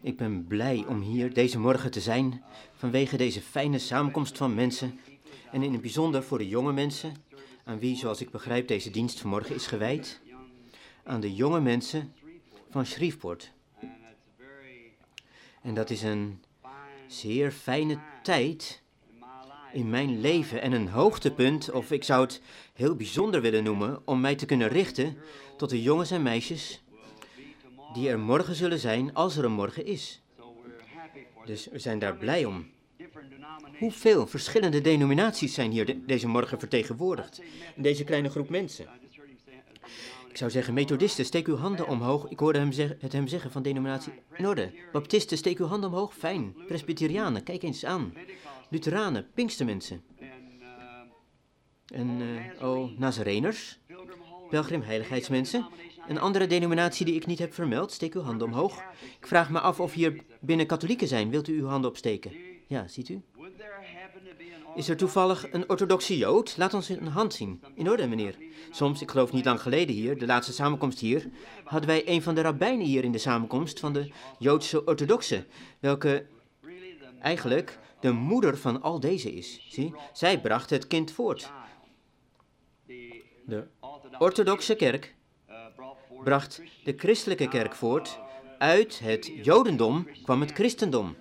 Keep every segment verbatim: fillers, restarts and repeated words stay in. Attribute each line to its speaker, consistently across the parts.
Speaker 1: Ik ben blij om hier deze morgen te zijn vanwege deze fijne samenkomst van mensen en in het bijzonder voor de jonge mensen, aan wie, zoals ik begrijp, deze dienst vanmorgen is gewijd, aan de jonge mensen van Shreveport. En dat is een zeer fijne tijd in mijn leven en een hoogtepunt, of ik zou het heel bijzonder willen noemen, om mij te kunnen richten tot de jongens en meisjes die er morgen zullen zijn als er een morgen is. Dus we zijn daar blij om. Hoeveel verschillende denominaties zijn hier de, deze morgen vertegenwoordigd in deze kleine groep mensen? Ik zou zeggen, methodisten, steek uw handen omhoog. Ik hoorde hem zeg, het hem zeggen van denominatie in orde. Baptisten, steek uw handen omhoog. Fijn. Presbyterianen, kijk eens aan. Lutheranen, Pinkstermensen. En, uh, oh, Nazareners, pelgrimheiligheidsmensen. Een andere denominatie die ik niet heb vermeld, steek uw handen omhoog. Ik vraag me af of hier binnen katholieken zijn. Wilt u uw handen opsteken? Ja, ziet u? Is er toevallig een orthodoxe Jood? Laat ons een hand zien. In orde, meneer. Soms, ik geloof niet lang geleden hier, de laatste samenkomst hier, hadden wij een van de rabbijnen hier in de samenkomst van de Joodse orthodoxen, welke eigenlijk de moeder van al deze is. Zie, zij bracht het kind voort. De orthodoxe kerk bracht de christelijke kerk voort. Uit het Jodendom kwam het christendom.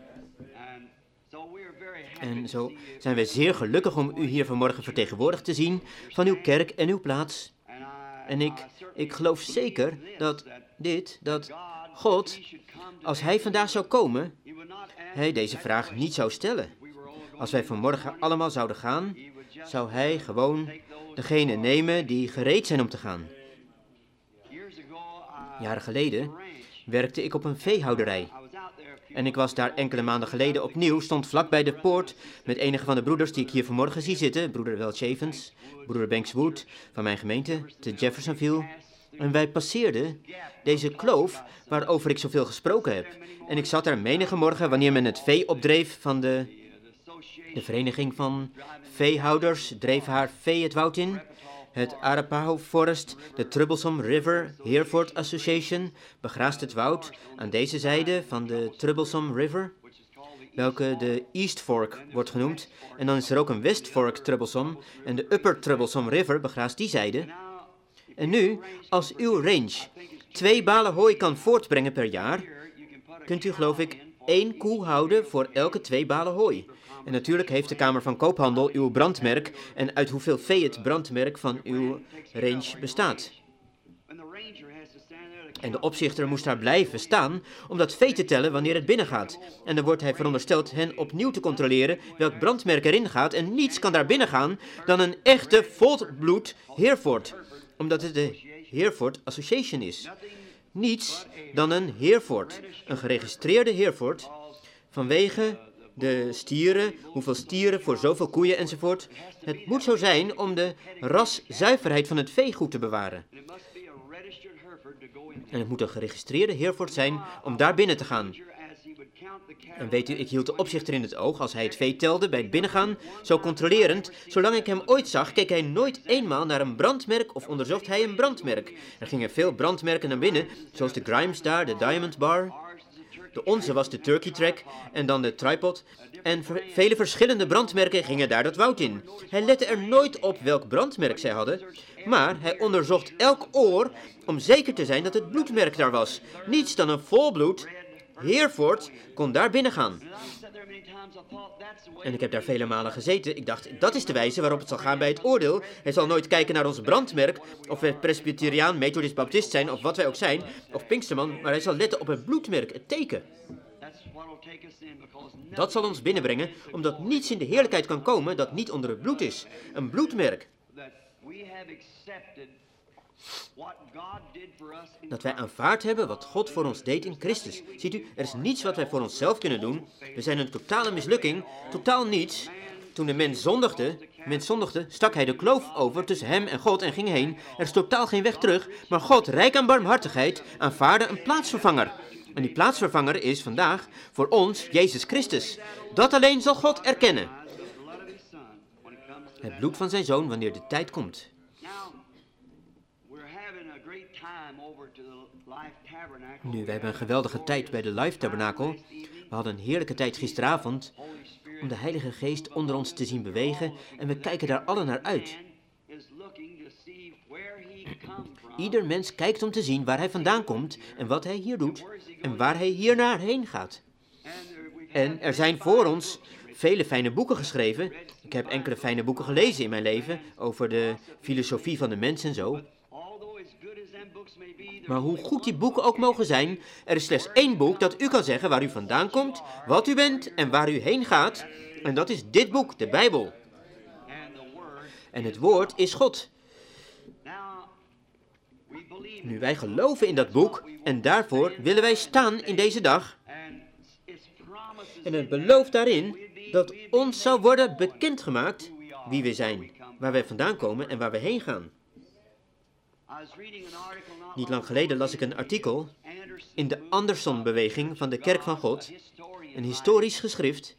Speaker 1: En zo zijn wij zeer gelukkig om u hier vanmorgen vertegenwoordigd te zien van uw kerk en uw plaats. En ik, ik geloof zeker dat dit, dat God, als hij vandaag zou komen, hij deze vraag niet zou stellen. Als wij vanmorgen allemaal zouden gaan, zou hij gewoon degene nemen die gereed zijn om te gaan. Jaren geleden werkte ik op een veehouderij. En ik was daar enkele maanden geleden opnieuw, stond vlak bij de poort met enige van de broeders die ik hier vanmorgen zie zitten. Broeder Welch Evans, broeder Banks Wood van mijn gemeente te Jeffersonville. En wij passeerden deze kloof waarover ik zoveel gesproken heb. En ik zat daar menige morgen wanneer men het vee opdreef van de, de vereniging van veehouders, dreef haar vee het woud in. Het Arapaho Forest, de Troublesome River Hereford Association, begraast het woud aan deze zijde van de Troublesome River, welke de East Fork wordt genoemd. En dan is er ook een West Fork Troublesome en de Upper Troublesome River begraast die zijde. En nu, als uw range twee balen hooi kan voortbrengen per jaar, kunt u geloof ik één koe houden voor elke twee balen hooi. En natuurlijk heeft de Kamer van Koophandel uw brandmerk en uit hoeveel vee het brandmerk van uw range bestaat. En de opzichter moest daar blijven staan om dat vee te tellen wanneer het binnengaat. En dan wordt hij verondersteld hen opnieuw te controleren welk brandmerk erin gaat. En niets kan daar binnen gaan dan een echte volbloed Hereford, omdat het de Hereford Association is. Niets dan een Hereford, een geregistreerde Hereford, vanwege de stieren, hoeveel stieren voor zoveel koeien enzovoort. Het moet zo zijn om de raszuiverheid van het vee goed te bewaren. En het moet een geregistreerde Hereford zijn om daar binnen te gaan. En weet u, ik hield de opzichter in het oog als hij het vee telde bij het binnengaan, zo controlerend. Zolang ik hem ooit zag, keek hij nooit eenmaal naar een brandmerk of onderzocht hij een brandmerk. Er gingen veel brandmerken naar binnen, zoals de Grimes daar, de Diamond Bar. De onze was de Turkey Track en dan de Tripod. En ver- vele verschillende brandmerken gingen daar dat woud in. Hij lette er nooit op welk brandmerk zij hadden, maar hij onderzocht elk oor om zeker te zijn dat het bloedmerk daar was. Niets dan een volbloed Hereford kon daar binnen gaan. En ik heb daar vele malen gezeten. Ik dacht, dat is de wijze waarop het zal gaan bij het oordeel. Hij zal nooit kijken naar ons brandmerk, of we Presbyteriaan, Methodist, Baptist zijn, of wat wij ook zijn, of Pinksterman, maar hij zal letten op het bloedmerk, het teken. Dat zal ons binnenbrengen, omdat niets in de heerlijkheid kan komen dat niet onder het bloed is. Een bloedmerk. Dat wij aanvaard hebben wat God voor ons deed in Christus. Ziet u, er is niets wat wij voor onszelf kunnen doen. We zijn een totale mislukking, totaal niets. Toen de mens zondigde, mens zondigde, stak hij de kloof over tussen hem en God en ging heen. Er is totaal geen weg terug, maar God, rijk aan barmhartigheid, aanvaarde een plaatsvervanger. En die plaatsvervanger is vandaag voor ons Jezus Christus. Dat alleen zal God erkennen. Het bloed van zijn zoon wanneer de tijd komt. Nu, wij hebben een geweldige tijd bij de Live Tabernakel. We hadden een heerlijke tijd gisteravond om de Heilige Geest onder ons te zien bewegen en we kijken daar alle naar uit. Ieder mens kijkt om te zien waar hij vandaan komt en wat hij hier doet en waar hij hier naar heen gaat. En er zijn voor ons vele fijne boeken geschreven. Ik heb enkele fijne boeken gelezen in mijn leven over de filosofie van de mens en zo. Maar hoe goed die boeken ook mogen zijn, er is slechts één boek dat u kan zeggen waar u vandaan komt, wat u bent en waar u heen gaat. En dat is dit boek, de Bijbel. En het woord is God. Nu, wij geloven in dat boek en daarvoor willen wij staan in deze dag. En het belooft daarin dat ons zou worden bekendgemaakt wie we zijn, waar wij vandaan komen en waar we heen gaan. Niet lang geleden las ik een artikel in de Anderson-beweging van de Kerk van God, een historisch geschrift.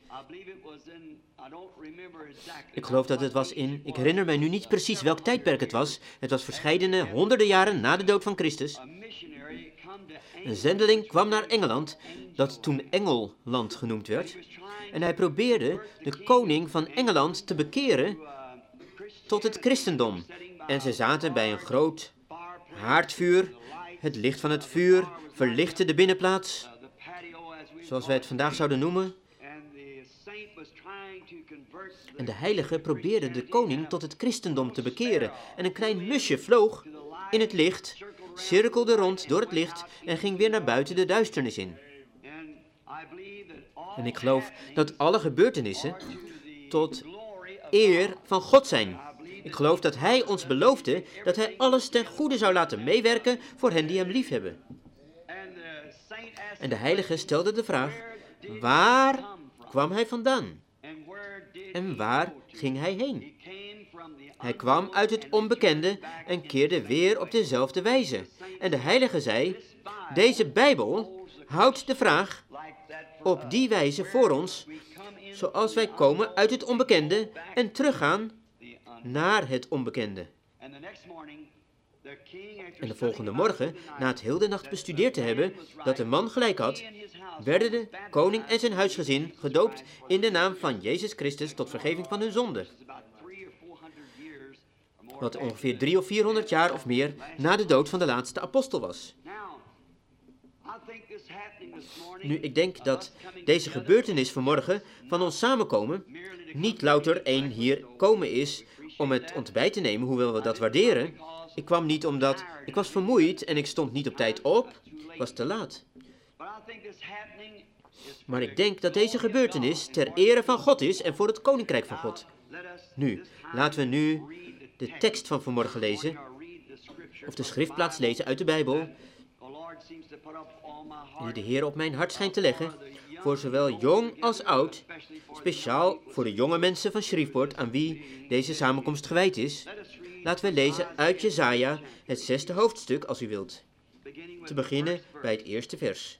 Speaker 1: Ik geloof dat het was in, ik herinner mij nu niet precies welk tijdperk het was, het was verscheidene honderden jaren na de dood van Christus. Een zendeling kwam naar Engeland, dat toen Engelland genoemd werd, en hij probeerde de koning van Engeland te bekeren tot het christendom. En ze zaten bij een groot haardvuur, het licht van het vuur verlichtte de binnenplaats, zoals wij het vandaag zouden noemen. En de heilige probeerde de koning tot het christendom te bekeren. En een klein musje vloog in het licht, cirkelde rond door het licht en ging weer naar buiten de duisternis in. En ik geloof dat alle gebeurtenissen tot eer van God zijn. Ik geloof dat Hij ons beloofde dat Hij alles ten goede zou laten meewerken voor hen die Hem liefhebben. En de heilige stelde de vraag, waar kwam Hij vandaan? En waar ging Hij heen? Hij kwam uit het onbekende en keerde weer op dezelfde wijze. En de heilige zei, deze Bijbel houdt de vraag op die wijze voor ons, zoals wij komen uit het onbekende en teruggaan naar het onbekende. En de volgende morgen, na het heel de nacht bestudeerd te hebben dat de man gelijk had, werden de koning en zijn huisgezin gedoopt in de naam van Jezus Christus tot vergeving van hun zonden. Wat ongeveer drie of vierhonderd jaar of meer na de dood van de laatste apostel was. Nu, ik denk dat deze gebeurtenis vanmorgen van ons samenkomen niet louter één hier komen is om het ontbijt te nemen, hoewel we dat waarderen. Ik kwam niet omdat ik was vermoeid en ik stond niet op tijd op, ik was te laat. Maar ik denk dat deze gebeurtenis ter ere van God is en voor het koninkrijk van God. Nu, laten we nu de tekst van vanmorgen lezen, of de schriftplaats lezen uit de Bijbel, die de Heer op mijn hart schijnt te leggen, voor zowel jong als oud, speciaal voor de jonge mensen van Shreveport aan wie deze samenkomst gewijd is. Laten we lezen uit Jesaja, het zesde hoofdstuk, als u wilt. Te beginnen bij het eerste vers.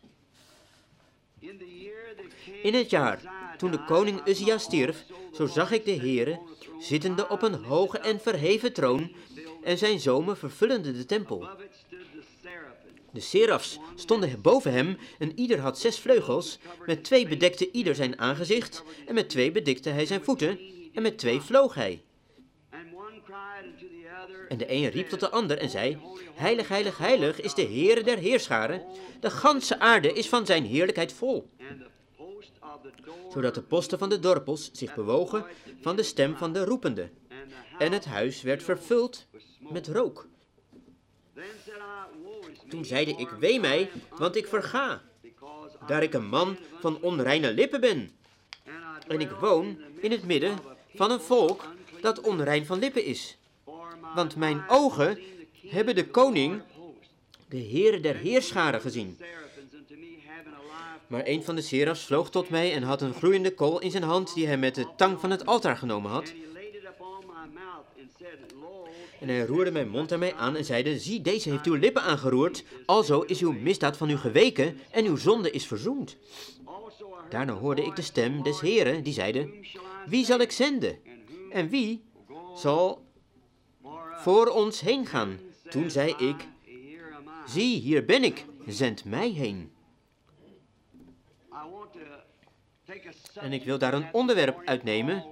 Speaker 1: In het jaar toen de koning Uzia stierf, zo zag ik de Heere, zittende op een hoge en verheven troon, en zijn zomen vervullende de tempel. De serafs stonden boven hem, en ieder had zes vleugels, met twee bedekte ieder zijn aangezicht, en met twee bedekte hij zijn voeten, en met twee vloog hij. En de een riep tot de ander en zei, heilig, heilig, heilig is de Heere der heerscharen, de ganse aarde is van zijn heerlijkheid vol. Zodat de posten van de dorpels zich bewogen van de stem van de roepende, en het huis werd vervuld met rook. Toen zeide ik, wee mij, want ik verga, daar ik een man van onreine lippen ben. En ik woon in het midden van een volk dat onrein van lippen is. Want mijn ogen hebben de koning, de Heere der heerscharen, gezien. Maar een van de serafs vloog tot mij en had een gloeiende kool in zijn hand die hij met de tang van het altaar genomen had. En hij roerde mijn mond aan mij aan en zeide, zie, deze heeft uw lippen aangeroerd, alzo is uw misdaad van u geweken en uw zonde is verzoend. Daarna hoorde ik de stem des Heeren, die zeide, wie zal ik zenden? En wie zal voor ons heen gaan? Toen zei ik, zie, hier ben ik, zend mij heen. En ik wil daar een onderwerp uitnemen,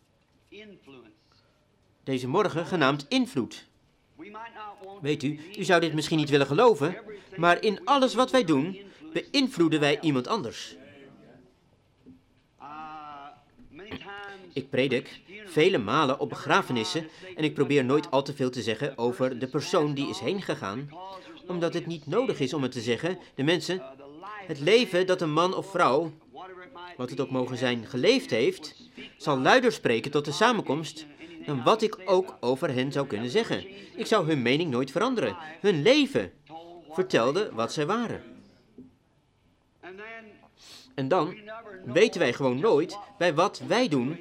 Speaker 1: deze morgen genaamd invloed. Weet u, u zou dit misschien niet willen geloven, maar in alles wat wij doen, beïnvloeden wij iemand anders. Ik predik vele malen op begrafenissen en ik probeer nooit al te veel te zeggen over de persoon die is heen gegaan, omdat het niet nodig is om het te zeggen. De mensen, het leven dat een man of vrouw, wat het ook mogen zijn, geleefd heeft, zal luider spreken tot de samenkomst dan wat ik ook over hen zou kunnen zeggen. Ik zou hun mening nooit veranderen. Hun leven vertelde wat zij waren. En dan weten wij gewoon nooit bij wat wij doen,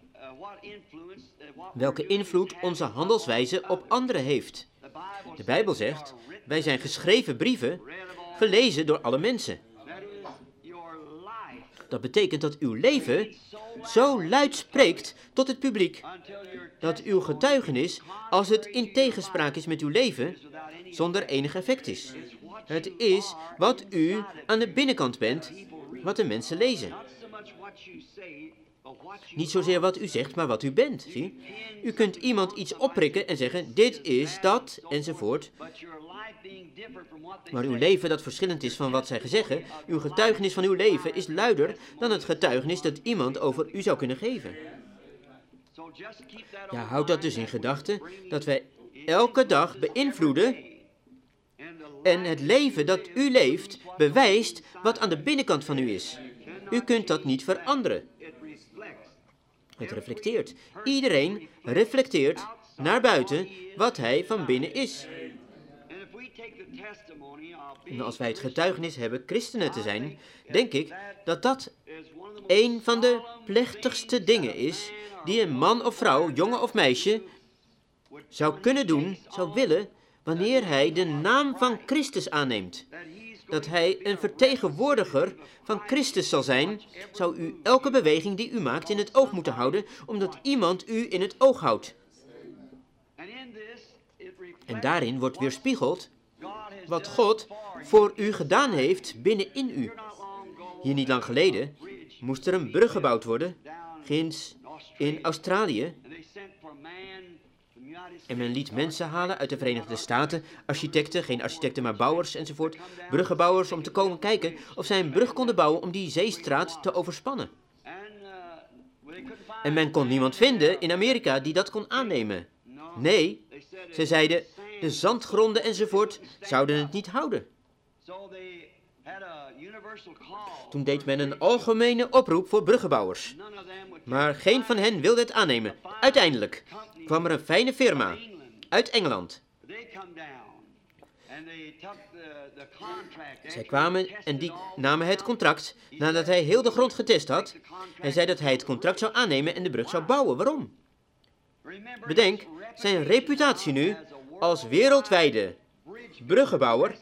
Speaker 1: welke invloed onze handelswijze op anderen heeft. De Bijbel zegt, wij zijn geschreven brieven, gelezen door alle mensen. Dat betekent dat uw leven zo luid spreekt tot het publiek, dat uw getuigenis, als het in tegenspraak is met uw leven, zonder enig effect is. Het is wat u aan de binnenkant bent, wat de mensen lezen. Niet zozeer wat u zegt, maar wat u bent, zie. U kunt iemand iets opprikken en zeggen, dit is dat, enzovoort. Maar uw leven dat verschillend is van wat zij zeggen, uw getuigenis van uw leven is luider dan het getuigenis dat iemand over u zou kunnen geven. Ja, houd dat dus in gedachten, dat wij elke dag beïnvloeden en het leven dat u leeft bewijst wat aan de binnenkant van u is. U kunt dat niet veranderen. Het reflecteert. Iedereen reflecteert naar buiten wat hij van binnen is. En als wij het getuigenis hebben christenen te zijn, denk ik dat dat een van de plechtigste dingen is die een man of vrouw, jongen of meisje, zou kunnen doen, zou willen, wanneer hij de naam van Christus aanneemt. Dat hij een vertegenwoordiger van Christus zal zijn, zou u elke beweging die u maakt in het oog moeten houden, omdat iemand u in het oog houdt. En daarin wordt weerspiegeld wat God voor u gedaan heeft binnenin u. Hier niet lang geleden moest er een brug gebouwd worden, ginds in Australië. En men liet mensen halen uit de Verenigde Staten, architecten, geen architecten maar bouwers enzovoort, bruggenbouwers om te komen kijken of zij een brug konden bouwen om die zeestraat te overspannen. En men kon niemand vinden in Amerika die dat kon aannemen. Nee, ze zeiden, de zandgronden enzovoort zouden het niet houden. Toen deed men een algemene oproep voor bruggenbouwers. Maar geen van hen wilde het aannemen. Uiteindelijk kwam er een fijne firma uit Engeland. Zij kwamen en die namen het contract nadat hij heel de grond getest had. Hij zei dat hij het contract zou aannemen en de brug zou bouwen. Waarom? Bedenk, zijn reputatie nu als wereldwijde bruggenbouwer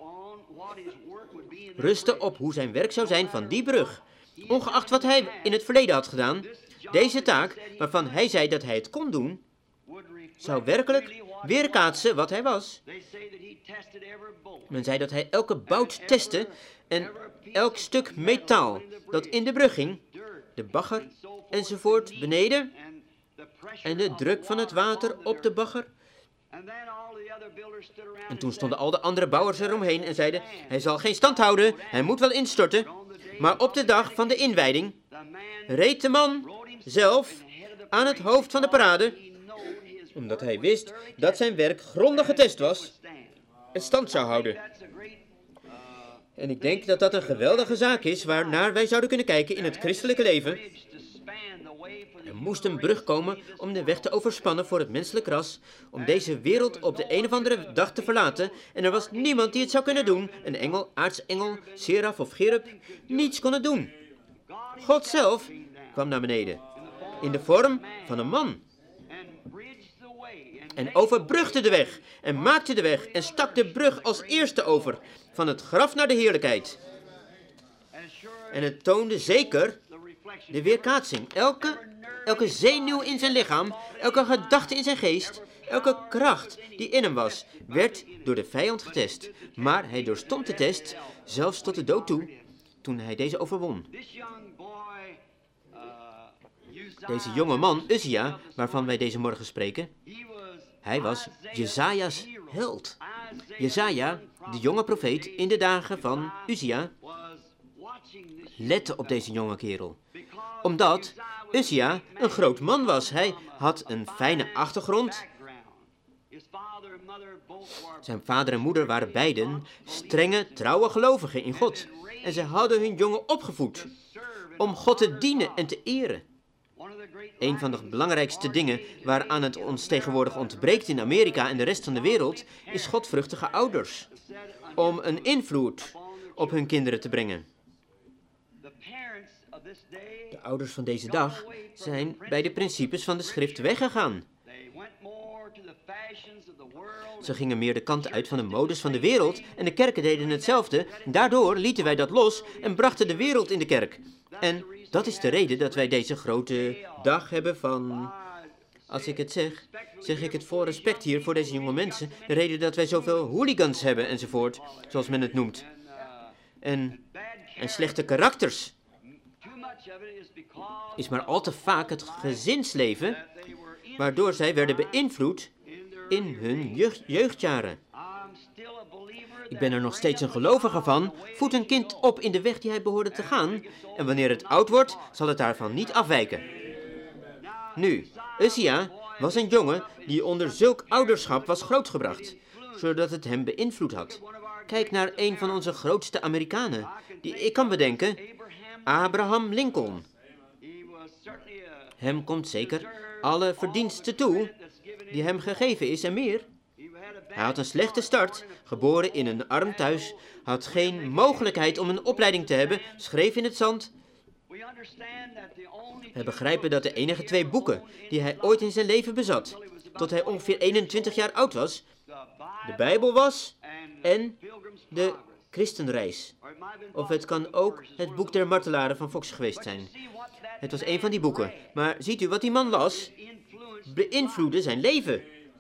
Speaker 1: rustte op hoe zijn werk zou zijn van die brug. Ongeacht wat hij in het verleden had gedaan, deze taak, waarvan hij zei dat hij het kon doen, zou werkelijk weerkaatsen wat hij was. Men zei dat hij elke bout testte en elk stuk metaal dat in de brug ging, de bagger enzovoort beneden, en de druk van het water op de bagger. En toen stonden al de andere bouwers eromheen en zeiden, hij zal geen stand houden, hij moet wel instorten. Maar op de dag van de inwijding reed de man zelf aan het hoofd van de parade, omdat hij wist dat zijn werk grondig getest was en stand zou houden. En ik denk dat dat een geweldige zaak is waarnaar wij zouden kunnen kijken in het christelijke leven. Er moest een brug komen om de weg te overspannen voor het menselijk ras, om deze wereld op de een of andere dag te verlaten, en er was niemand die het zou kunnen doen, een engel, aartsengel, seraf of cherub, niets kon het doen. God zelf kwam naar beneden, in de vorm van een man, en overbrugde de weg, en maakte de weg, en stak de brug als eerste over, van het graf naar de heerlijkheid. En het toonde zeker de weerkaatsing. Elke, elke zenuw in zijn lichaam, elke gedachte in zijn geest, Elke kracht die in hem was, werd door de vijand getest. Maar hij doorstond de test, zelfs tot de dood toe, toen hij deze overwon. Deze jonge man, Uzia, waarvan wij deze morgen spreken, hij was Jesaja's held. Jesaja, de jonge profeet in de dagen van Uzia, lette op deze jonge kerel. Omdat Uzia een groot man was. Hij had een fijne achtergrond. Zijn vader en moeder waren beiden strenge, trouwe gelovigen in God. En zij hadden hun jongen opgevoed om God te dienen en te eren. Een van de belangrijkste dingen waaraan het ons tegenwoordig ontbreekt in Amerika en de rest van de wereld, is godvruchtige ouders. Om een invloed op hun kinderen te brengen. De ouders van deze dag zijn bij de principes van de schrift weggegaan. Ze gingen meer de kant uit van de modes van de wereld en de kerken deden hetzelfde. Daardoor lieten wij dat los en brachten de wereld in de kerk. En dat is de reden dat wij deze grote dag hebben van... Als ik het zeg, zeg ik het vol respect hier voor deze jonge mensen. De reden dat wij zoveel hooligans hebben enzovoort, zoals men het noemt. En, en slechte karakters. Is maar al te vaak het gezinsleven, waardoor zij werden beïnvloed in hun jeugd, jeugdjaren. Ik ben er nog steeds een gelovige van. Voed een kind op in de weg die hij behoorde te gaan. En wanneer het oud wordt, zal het daarvan niet afwijken. Nu, Uzia was een jongen die onder zulk ouderschap was grootgebracht, zodat het hem beïnvloed had. Kijk naar een van onze grootste Amerikanen, die ik kan bedenken, Abraham Lincoln. Hem komt zeker alle verdiensten toe die hem gegeven is en meer. Hij had een slechte start, geboren in een arm thuis, had geen mogelijkheid om een opleiding te hebben, schreef in het zand. We begrijpen dat de enige twee boeken die hij ooit in zijn leven bezat, tot hij ongeveer eenentwintig jaar oud was, de Bijbel was en de Christenreis. Of het kan ook het boek der martelaren van Fox geweest zijn. Het was een van die boeken. Maar ziet u wat die man las? Beïnvloedde zijn leven.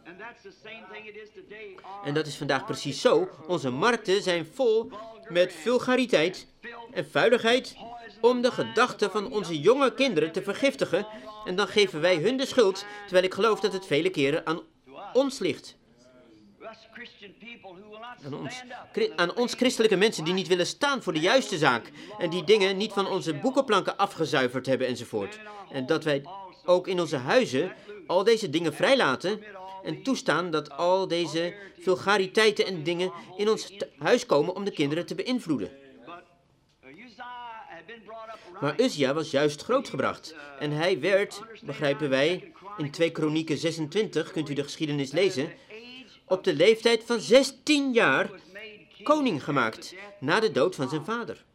Speaker 1: En dat is vandaag precies zo. Onze markten zijn vol met vulgariteit en vuiligheid om de gedachten van onze jonge kinderen te vergiftigen. En dan geven wij hun de schuld, terwijl ik geloof dat het vele keren aan ons ligt. Aan ons, aan ons christelijke mensen die niet willen staan voor de juiste zaak. En die dingen niet van onze boekenplanken afgezuiverd hebben enzovoort. En dat wij ook in onze huizen al deze dingen vrijlaten en toestaan dat al deze vulgariteiten en dingen in ons huis komen om de kinderen te beïnvloeden. Maar Uzia was juist grootgebracht en hij werd, begrijpen wij, in twee Kronieken zesentwintig, kunt u de geschiedenis lezen, op de leeftijd van zestien jaar koning gemaakt na de dood van zijn vader.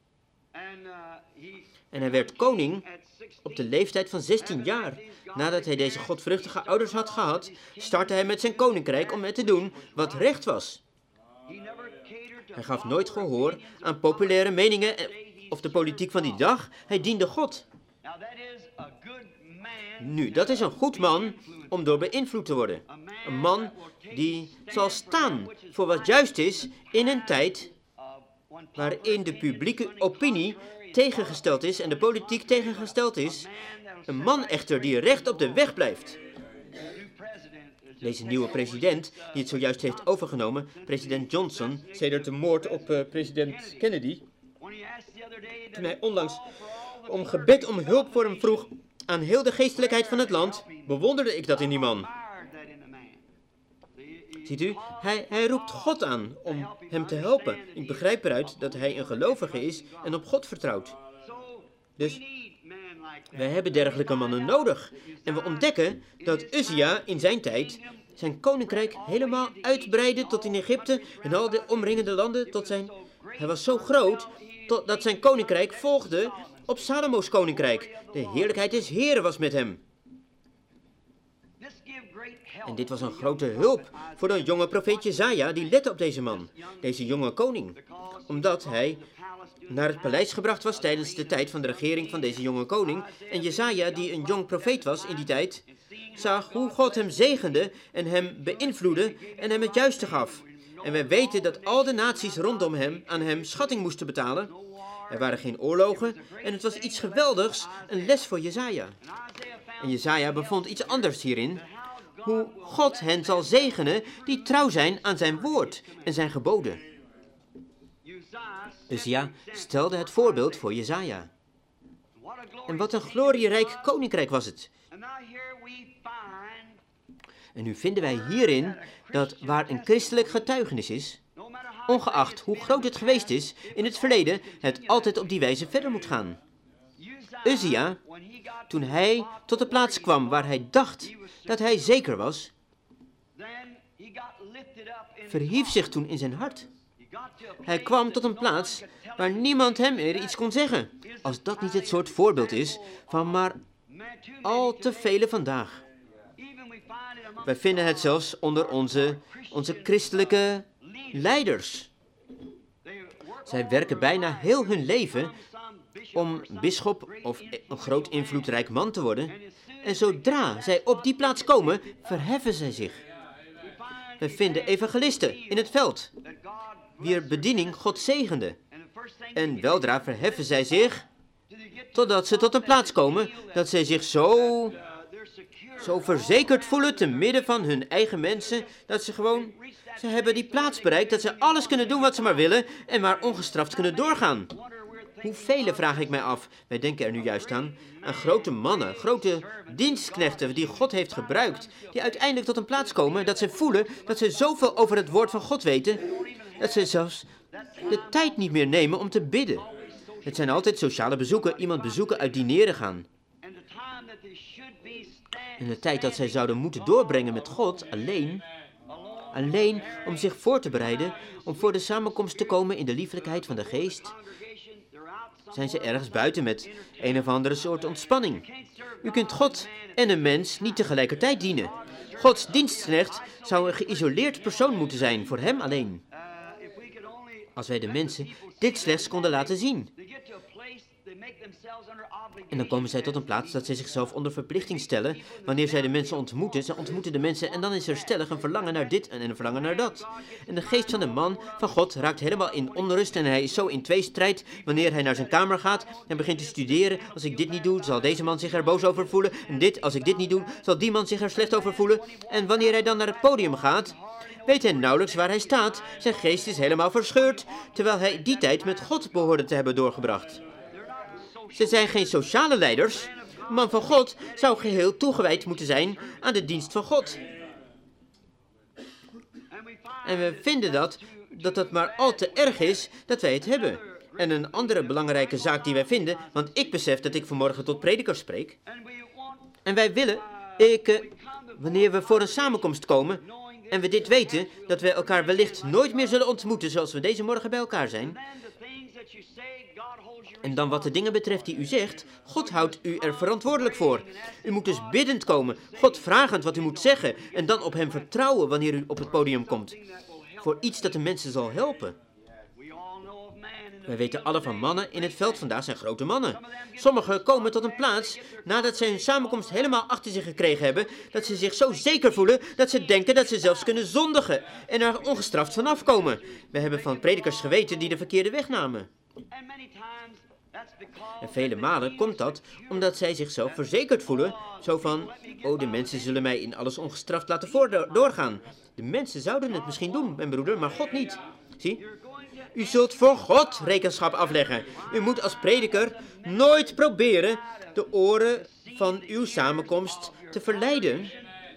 Speaker 1: En hij werd koning op de leeftijd van zestien jaar. Nadat hij deze godvruchtige ouders had gehad, startte hij met zijn koninkrijk om het te doen wat recht was. Hij gaf nooit gehoor aan populaire meningen of de politiek van die dag. Hij diende God. Nu, dat is een goed man om door beïnvloed te worden. Een man die zal staan voor wat juist is in een tijd waarin de publieke opinie tegengesteld is en de politiek tegengesteld is. Een man echter die recht op de weg blijft. Deze nieuwe president, die het zojuist heeft overgenomen, president Johnson, sedert de moord op uh, president Kennedy, toen hij onlangs om gebed om hulp voor hem vroeg aan heel de geestelijkheid van het land, bewonderde ik dat in die man. Ziet u, hij, hij roept God aan om hem te helpen. Ik begrijp eruit dat hij een gelovige is en op God vertrouwt. Dus wij hebben dergelijke mannen nodig. En we ontdekken dat Uzia in zijn tijd zijn koninkrijk helemaal uitbreidde tot in Egypte en al de omringende landen tot zijn... Hij was zo groot tot, dat zijn koninkrijk volgde op Salomo's koninkrijk. De heerlijkheid des Heren was met hem. En dit was een grote hulp voor de jonge profeet Jesaja, die lette op deze man, deze jonge koning. Omdat hij naar het paleis gebracht was tijdens de tijd van de regering van deze jonge koning. En Jesaja, die een jong profeet was in die tijd, zag hoe God hem zegende en hem beïnvloedde en hem het juiste gaf. En wij weten dat al de naties rondom hem aan hem schatting moesten betalen. Er waren geen oorlogen en het was iets geweldigs, een les voor Jesaja. En Jesaja bevond iets anders hierin, hoe God hen zal zegenen die trouw zijn aan zijn woord en zijn geboden. Uzia stelde het voorbeeld voor Jesaja. En wat een glorierijk koninkrijk was het. En nu vinden wij hierin dat waar een christelijk getuigenis is, ongeacht hoe groot het geweest is in het verleden, het altijd op die wijze verder moet gaan. Uzia, toen hij tot de plaats kwam waar hij dacht dat hij zeker was, verhief zich toen in zijn hart. Hij kwam tot een plaats waar niemand hem meer iets kon zeggen, als dat niet het soort voorbeeld is van maar al te vele vandaag. Wij vinden het zelfs onder onze, onze christelijke leiders. Zij werken bijna heel hun leven om bisschop of een groot invloedrijk man te worden. En zodra zij op die plaats komen, verheffen zij zich. We vinden evangelisten in het veld, wier bediening God zegende. En weldra verheffen zij zich, totdat ze tot een plaats komen dat zij zich zo, zo verzekerd voelen te midden van hun eigen mensen, dat ze gewoon, ze hebben die plaats bereikt, dat ze alles kunnen doen wat ze maar willen en maar ongestraft kunnen doorgaan. Hoeveel, vraag ik mij af, wij denken er nu juist aan, aan grote mannen, grote dienstknechten die God heeft gebruikt, die uiteindelijk tot een plaats komen dat ze voelen dat ze zoveel over het woord van God weten, dat ze zelfs de tijd niet meer nemen om te bidden. Het zijn altijd sociale bezoeken, iemand bezoeken, uit dineren gaan. En de tijd dat zij zouden moeten doorbrengen met God alleen, alleen om zich voor te bereiden, om voor de samenkomst te komen in de liefelijkheid van de geest, zijn ze ergens buiten met een of andere soort ontspanning. U kunt God en een mens niet tegelijkertijd dienen. Gods dienstknecht zou een geïsoleerd persoon moeten zijn, voor hem alleen. Als wij de mensen dit slechts konden laten zien. En dan komen zij tot een plaats dat zij zichzelf onder verplichting stellen. Wanneer zij de mensen ontmoeten, zij ontmoeten de mensen en dan is er stellig een verlangen naar dit en een verlangen naar dat. En de geest van de man van God raakt helemaal in onrust en hij is zo in tweestrijd wanneer hij naar zijn kamer gaat en begint te studeren. Als ik dit niet doe, zal deze man zich er boos over voelen. En dit, als ik dit niet doe, zal die man zich er slecht over voelen. En wanneer hij dan naar het podium gaat, weet hij nauwelijks waar hij staat. Zijn geest is helemaal verscheurd, terwijl hij die tijd met God behoorde te hebben doorgebracht. Ze zijn geen sociale leiders. Een man van God zou geheel toegewijd moeten zijn aan de dienst van God. En we vinden dat, dat het maar al te erg is dat wij het hebben. En een andere belangrijke zaak die wij vinden, want ik besef dat ik vanmorgen tot predikers spreek. En wij willen, ik, eh, wanneer we voor een samenkomst komen en we dit weten, dat wij elkaar wellicht nooit meer zullen ontmoeten zoals we deze morgen bij elkaar zijn. En dan wat de dingen betreft die u zegt, God houdt u er verantwoordelijk voor. U moet dus biddend komen, God vragend wat u moet zeggen en dan op hem vertrouwen wanneer u op het podium komt. Voor iets dat de mensen zal helpen. Wij weten alle van mannen in het veld vandaag zijn grote mannen. Sommigen komen tot een plaats nadat zij hun samenkomst helemaal achter zich gekregen hebben, dat ze zich zo zeker voelen dat ze denken dat ze zelfs kunnen zondigen en er ongestraft vanaf komen. We hebben van predikers geweten die de verkeerde weg namen. En vele malen komt dat omdat zij zichzelf verzekerd voelen, zo van, oh, de mensen zullen mij in alles ongestraft laten voor doorgaan. De mensen zouden het misschien doen, mijn broeder, maar God niet. Zie, u zult voor God rekenschap afleggen. U moet als prediker nooit proberen de oren van uw samenkomst te verleiden.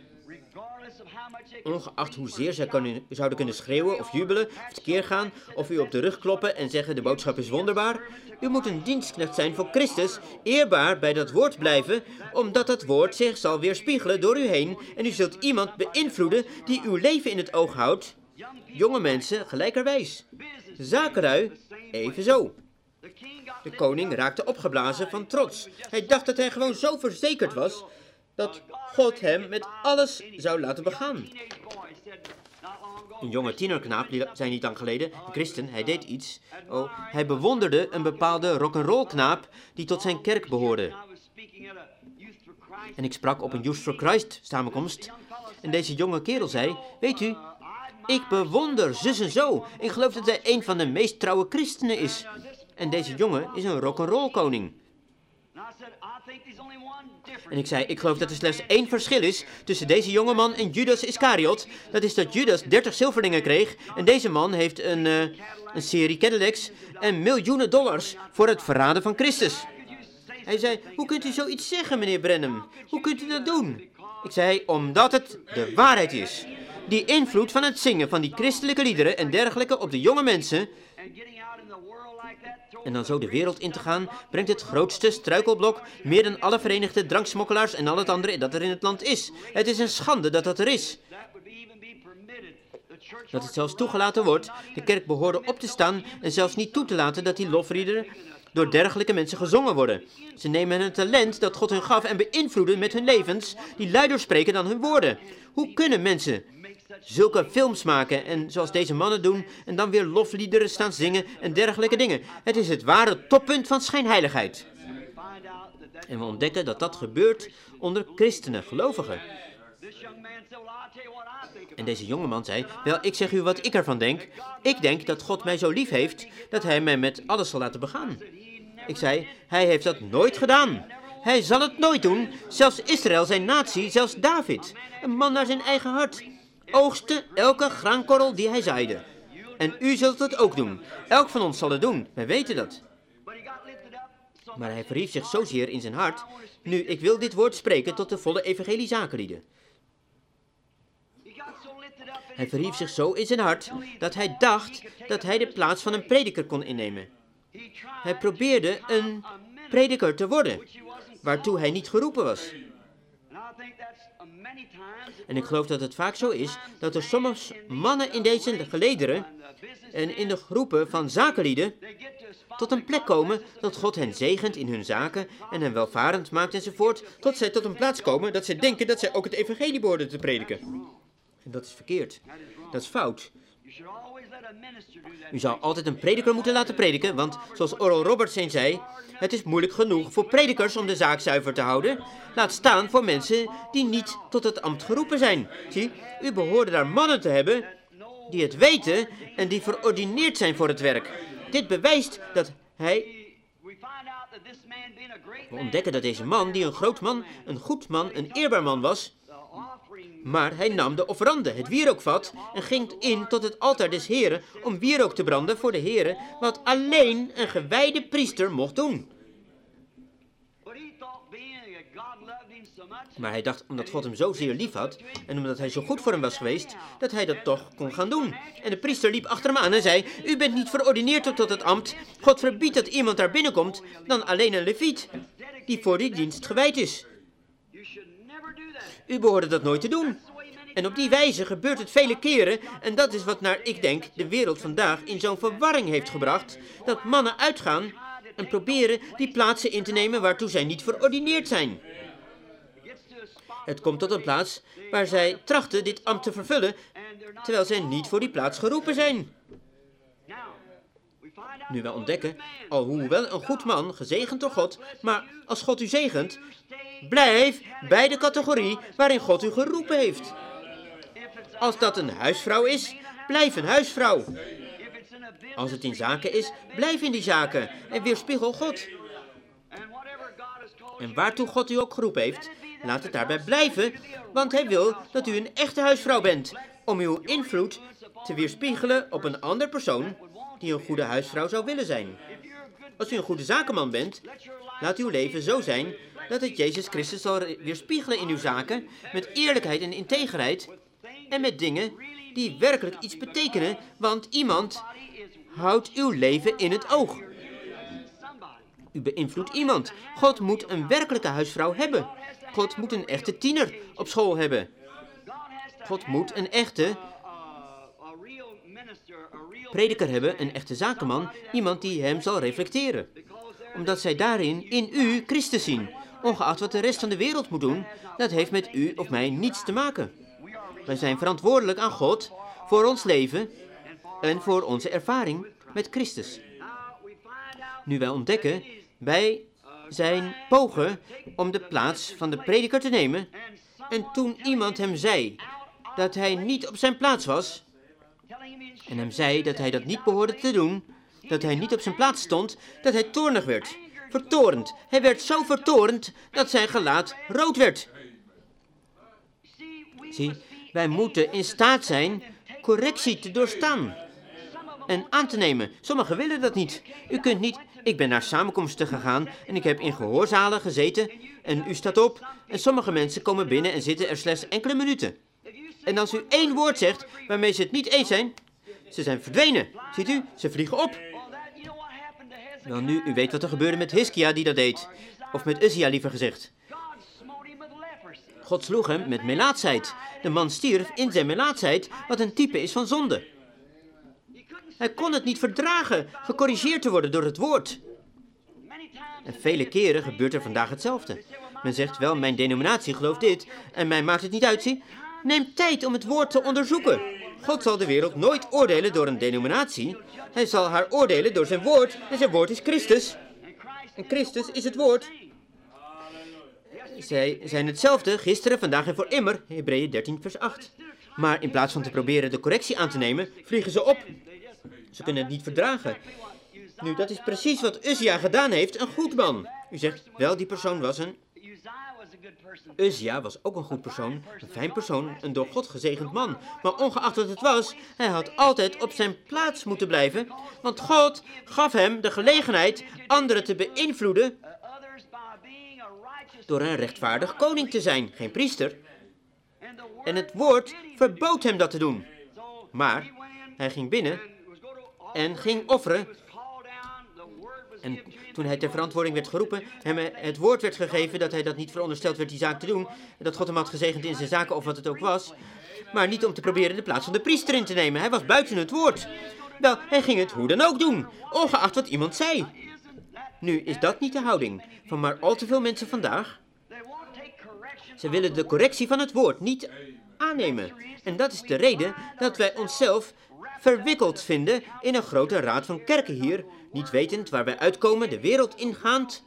Speaker 1: Ongeacht hoezeer zij kunnen, zouden kunnen schreeuwen of jubelen of tekeer gaan of u op de rug kloppen en zeggen de boodschap is wonderbaar. U moet een dienstknecht zijn voor Christus, eerbaar bij dat woord blijven, omdat dat woord zich zal weerspiegelen door u heen en u zult iemand beïnvloeden die uw leven in het oog houdt. Jonge mensen gelijkerwijs. Zakenlui evenzo. De koning raakte opgeblazen van trots. Hij dacht dat hij gewoon zo verzekerd was dat God hem met alles zou laten begaan. Een jonge tienerknaap zei niet lang geleden, een christen, hij deed iets. Oh, hij bewonderde een bepaalde rock'n'roll knaap die tot zijn kerk behoorde. En ik sprak op een Youth for Christ samenkomst. En deze jonge kerel zei, weet u, ik bewonder zus en zo. Ik geloof dat hij een van de meest trouwe christenen is. En deze jongen is een rock'n'roll koning. En ik zei, ik geloof dat er slechts één verschil is tussen deze jongeman en Judas Iscariot. Dat is dat Judas dertig zilverlingen kreeg en deze man heeft een, uh, een serie Cadillacs en miljoenen dollars voor het verraden van Christus. Hij zei, hoe kunt u zoiets zeggen, meneer Branham? Hoe kunt u dat doen? Ik zei, omdat het de waarheid is. Die invloed van het zingen van die christelijke liederen en dergelijke op de jonge mensen en dan zo de wereld in te gaan, brengt het grootste struikelblok meer dan alle verenigde dranksmokkelaars en al het andere dat er in het land is. Het is een schande dat dat er is. Dat het zelfs toegelaten wordt, de kerk behoorde op te staan en zelfs niet toe te laten dat die lofliederen door dergelijke mensen gezongen worden. Ze nemen een talent dat God hun gaf en beïnvloeden met hun levens, die luider spreken dan hun woorden. Hoe kunnen mensen zulke films maken en zoals deze mannen doen en dan weer lofliederen staan zingen en dergelijke dingen? Het is het ware toppunt van schijnheiligheid. En we ontdekken dat dat gebeurt onder christenen, gelovigen. En deze jongeman zei, wel, ik zeg u wat ik ervan denk. Ik denk dat God mij zo lief heeft dat hij mij met alles zal laten begaan. Ik zei, hij heeft dat nooit gedaan. Hij zal het nooit doen. Zelfs Israël, zijn natie, zelfs David, een man naar zijn eigen hart, oogste elke graankorrel die hij zaaide. En u zult het ook doen. Elk van ons zal het doen. Wij weten dat. Maar hij verhief zich zozeer in zijn hart. Nu, ik wil dit woord spreken tot de volle evangelie zakenlieden. Hij verhief zich zo in zijn hart dat hij dacht dat hij de plaats van een prediker kon innemen. Hij probeerde een prediker te worden, waartoe hij niet geroepen was. En ik geloof dat het vaak zo is dat er soms mannen in deze gelederen en in de groepen van zakenlieden tot een plek komen dat God hen zegent in hun zaken en hen welvarend maakt enzovoort, tot zij tot een plaats komen dat zij denken dat zij ook het evangelie behoorden te prediken. En dat is verkeerd. Dat is fout. U zou altijd een prediker moeten laten prediken, want zoals Oral Roberts eens zei, het is moeilijk genoeg voor predikers om de zaak zuiver te houden. Laat staan voor mensen die niet tot het ambt geroepen zijn. Zie, u behoorde daar mannen te hebben die het weten en die verordineerd zijn voor het werk. Dit bewijst dat hij... We ontdekken dat deze man, die een groot man, een goed man, een eerbaar man was, maar hij nam de offerande, het wierookvat, en ging in tot het altaar des Heren om wierook te branden voor de Heren, wat alleen een gewijde priester mocht doen. Maar hij dacht, omdat God hem zozeer lief had, en omdat hij zo goed voor hem was geweest, dat hij dat toch kon gaan doen. En de priester liep achter hem aan en zei, u bent niet verordineerd tot het ambt. God verbiedt dat iemand daar binnenkomt, dan alleen een leviet, die voor die dienst gewijd is. U behoorde dat nooit te doen. En op die wijze gebeurt het vele keren, en dat is wat naar, ik denk, de wereld vandaag in zo'n verwarring heeft gebracht, dat mannen uitgaan en proberen die plaatsen in te nemen waartoe zij niet verordineerd zijn. Het komt tot een plaats waar zij trachten dit ambt te vervullen, terwijl zij niet voor die plaats geroepen zijn. Nu wij ontdekken, alhoewel een goed man, gezegend door God, maar als God u zegent, blijf bij de categorie waarin God u geroepen heeft. Als dat een huisvrouw is, blijf een huisvrouw. Als het in zaken is, blijf in die zaken en weerspiegel God. En waartoe God u ook geroepen heeft, laat het daarbij blijven, want hij wil dat u een echte huisvrouw bent, om uw invloed te weerspiegelen op een ander persoon die een goede huisvrouw zou willen zijn. Als u een goede zakenman bent, laat uw leven zo zijn dat het Jezus Christus zal weerspiegelen in uw zaken, met eerlijkheid en integriteit, en met dingen die werkelijk iets betekenen, want iemand houdt uw leven in het oog. U beïnvloedt iemand. God moet een werkelijke huisvrouw hebben. God moet een echte tiener op school hebben. God moet een echte prediker hebben, een echte zakenman, iemand die hem zal reflecteren. Omdat zij daarin in u Christus zien. Ongeacht wat de rest van de wereld moet doen, dat heeft met u of mij niets te maken. Wij zijn verantwoordelijk aan God voor ons leven en voor onze ervaring met Christus. Nu wij ontdekken bij zijn pogen om de plaats van de prediker te nemen. En toen iemand hem zei dat hij niet op zijn plaats was, en hem zei dat hij dat niet behoorde te doen, dat hij niet op zijn plaats stond, dat hij toornig werd. Vertorend. Hij werd zo vertorend dat zijn gelaat rood werd. Zie, wij moeten in staat zijn correctie te doorstaan en aan te nemen. Sommigen willen dat niet. U kunt niet... Ik ben naar samenkomsten gegaan en ik heb in gehoorzalen gezeten en u staat op en sommige mensen komen binnen en zitten er slechts enkele minuten. En als u één woord zegt waarmee ze het niet eens zijn, ze zijn verdwenen. Ziet u, ze vliegen op. Wel nu, u weet wat er gebeurde met Hiskia die dat deed. Of met Uzia liever gezegd. God sloeg hem met melaatsheid. De man stierf in zijn melaatsheid, wat een type is van zonde. Hij kon het niet verdragen gecorrigeerd te worden door het woord. En vele keren gebeurt er vandaag hetzelfde. Men zegt wel, mijn denominatie gelooft dit en mij maakt het niet uit, zie. Neem tijd om het woord te onderzoeken. God zal de wereld nooit oordelen door een denominatie. Hij zal haar oordelen door zijn woord en zijn woord is Christus. En Christus is het woord. Zij zijn hetzelfde gisteren, vandaag en voor immer, Hebreeën dertien vers acht. Maar in plaats van te proberen de correctie aan te nemen, vliegen ze op. Ze kunnen het niet verdragen. Nu, dat is precies wat Uzia gedaan heeft, een goed man. U zegt, wel, die persoon was een... Uzia was ook een goed persoon, een fijn persoon, een door God gezegend man. Maar ongeacht wat het was, hij had altijd op zijn plaats moeten blijven, want God gaf hem de gelegenheid anderen te beïnvloeden door een rechtvaardig koning te zijn, geen priester. En het woord verbood hem dat te doen. Maar hij ging binnen en ging offeren. En toen hij ter verantwoording werd geroepen, hem het woord werd gegeven dat hij dat niet verondersteld werd die zaak te doen, dat God hem had gezegend in zijn zaken of wat het ook was, maar niet om te proberen de plaats van de priester in te nemen. Hij was buiten het woord. Wel, hij ging het hoe dan ook doen, ongeacht wat iemand zei. Nu, is dat niet de houding van maar al te veel mensen vandaag? Ze willen de correctie van het woord niet aannemen. En dat is de reden dat wij onszelf verwikkeld vinden in een grote raad van kerken hier, niet wetend waar wij uitkomen, de wereld ingaand.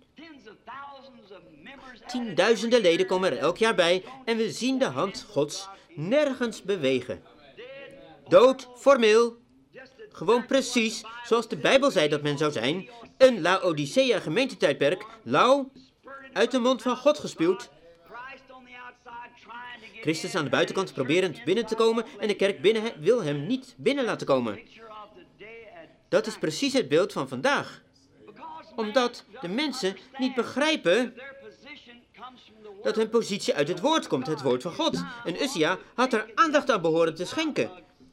Speaker 1: Tienduizenden leden komen er elk jaar bij en we zien de hand Gods nergens bewegen. Dood, formeel, gewoon precies zoals de Bijbel zei dat men zou zijn, een Laodicea gemeentetijdperk, lauw, uit de mond van God gespuwd. Christus aan de buitenkant proberend binnen te komen en de kerk binnen wil hem niet binnen laten komen. Dat is precies het beeld van vandaag. Omdat de mensen niet begrijpen dat hun positie uit het woord komt, het woord van God. En Uzia had er aandacht aan behoren te schenken.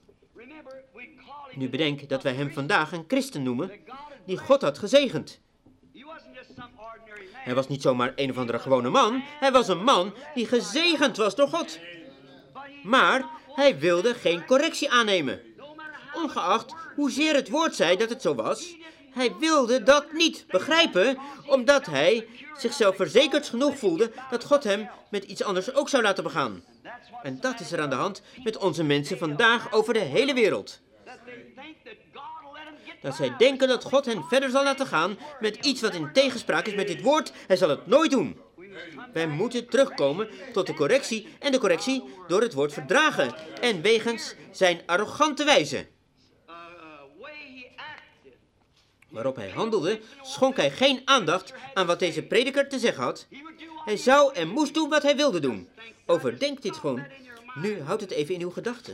Speaker 1: Nu bedenk dat wij hem vandaag een christen noemen die God had gezegend. Hij was niet zomaar een of andere gewone man. Hij was een man die gezegend was door God. Maar hij wilde geen correctie aannemen. Ongeacht hoezeer het woord zei dat het zo was, hij wilde dat niet begrijpen, omdat hij zichzelf verzekerd genoeg voelde dat God hem met iets anders ook zou laten begaan. En dat is er aan de hand met onze mensen vandaag over de hele wereld. Dat zij denken dat God hen verder zal laten gaan met iets wat in tegenspraak is met dit woord. Hij zal het nooit doen. Wij moeten terugkomen tot de correctie en de correctie door het woord verdragen en wegens zijn arrogante wijze. Waarop hij handelde, schonk hij geen aandacht aan wat deze prediker te zeggen had. Hij zou en moest doen wat hij wilde doen. Overdenk dit gewoon. Nu houd het even in uw gedachten.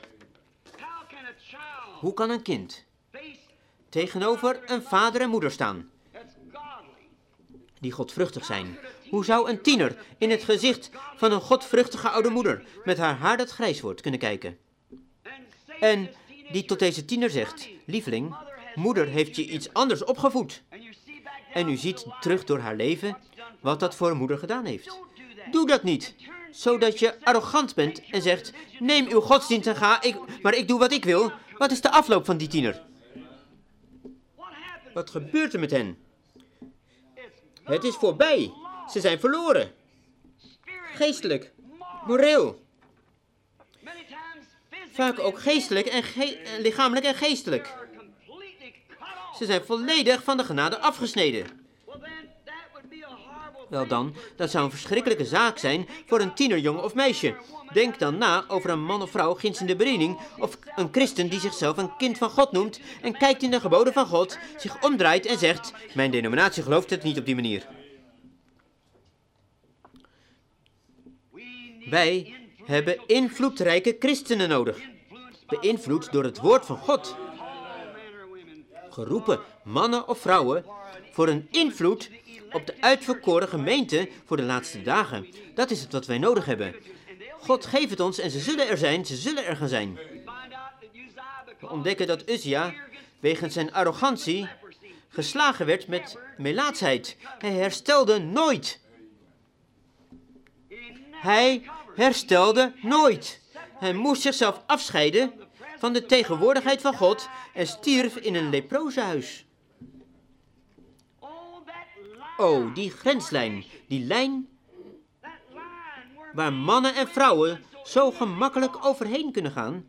Speaker 1: Hoe kan een kind tegenover een vader en moeder staan die godvruchtig zijn? Hoe zou een tiener in het gezicht van een godvruchtige oude moeder met haar haar dat grijs wordt kunnen kijken? En die tot deze tiener zegt, lieveling, moeder heeft je iets anders opgevoed. En u ziet terug door haar leven wat dat voor een moeder gedaan heeft. Doe dat niet, zodat je arrogant bent en zegt, neem uw godsdienst en ga, ik, maar ik doe wat ik wil. Wat is de afloop van die tiener? Wat gebeurt er met hen? Het is voorbij. Ze zijn verloren. Geestelijk, moreel. Vaak ook geestelijk en ge- lichamelijk en geestelijk. Ze zijn volledig van de genade afgesneden. Wel dan, dat zou een verschrikkelijke zaak zijn voor een tienerjongen of meisje. Denk dan na over een man of vrouw ginds in de bediening, of een christen die zichzelf een kind van God noemt en kijkt in de geboden van God, zich omdraait en zegt, mijn denominatie gelooft het niet op die manier. Wij hebben invloedrijke christenen nodig, beïnvloed door het woord van God. Geroepen mannen of vrouwen voor een invloed op de uitverkoren gemeente voor de laatste dagen. Dat is het wat wij nodig hebben. God geeft het ons en ze zullen er zijn, ze zullen er gaan zijn. We ontdekken dat Uzia wegens zijn arrogantie geslagen werd met melaatsheid. Hij herstelde nooit. Hij herstelde nooit. Hij moest zichzelf afscheiden van de tegenwoordigheid van God en stierf in een leprozenhuis. Oh, die grenslijn, die lijn waar mannen en vrouwen zo gemakkelijk overheen kunnen gaan.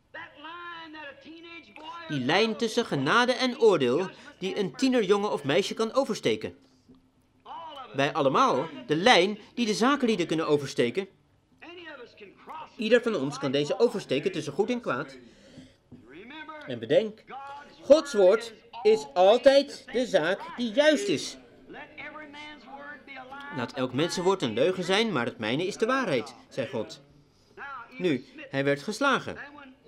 Speaker 1: Die lijn tussen genade en oordeel die een tienerjongen of meisje kan oversteken. Wij allemaal, de lijn die de zakenlieden kunnen oversteken. Ieder van ons kan deze oversteken tussen goed en kwaad. En bedenk, Gods woord is altijd de zaak die juist is. Laat elk mensenwoord een leugen zijn, maar het mijne is de waarheid, zei God. Nu, hij werd geslagen.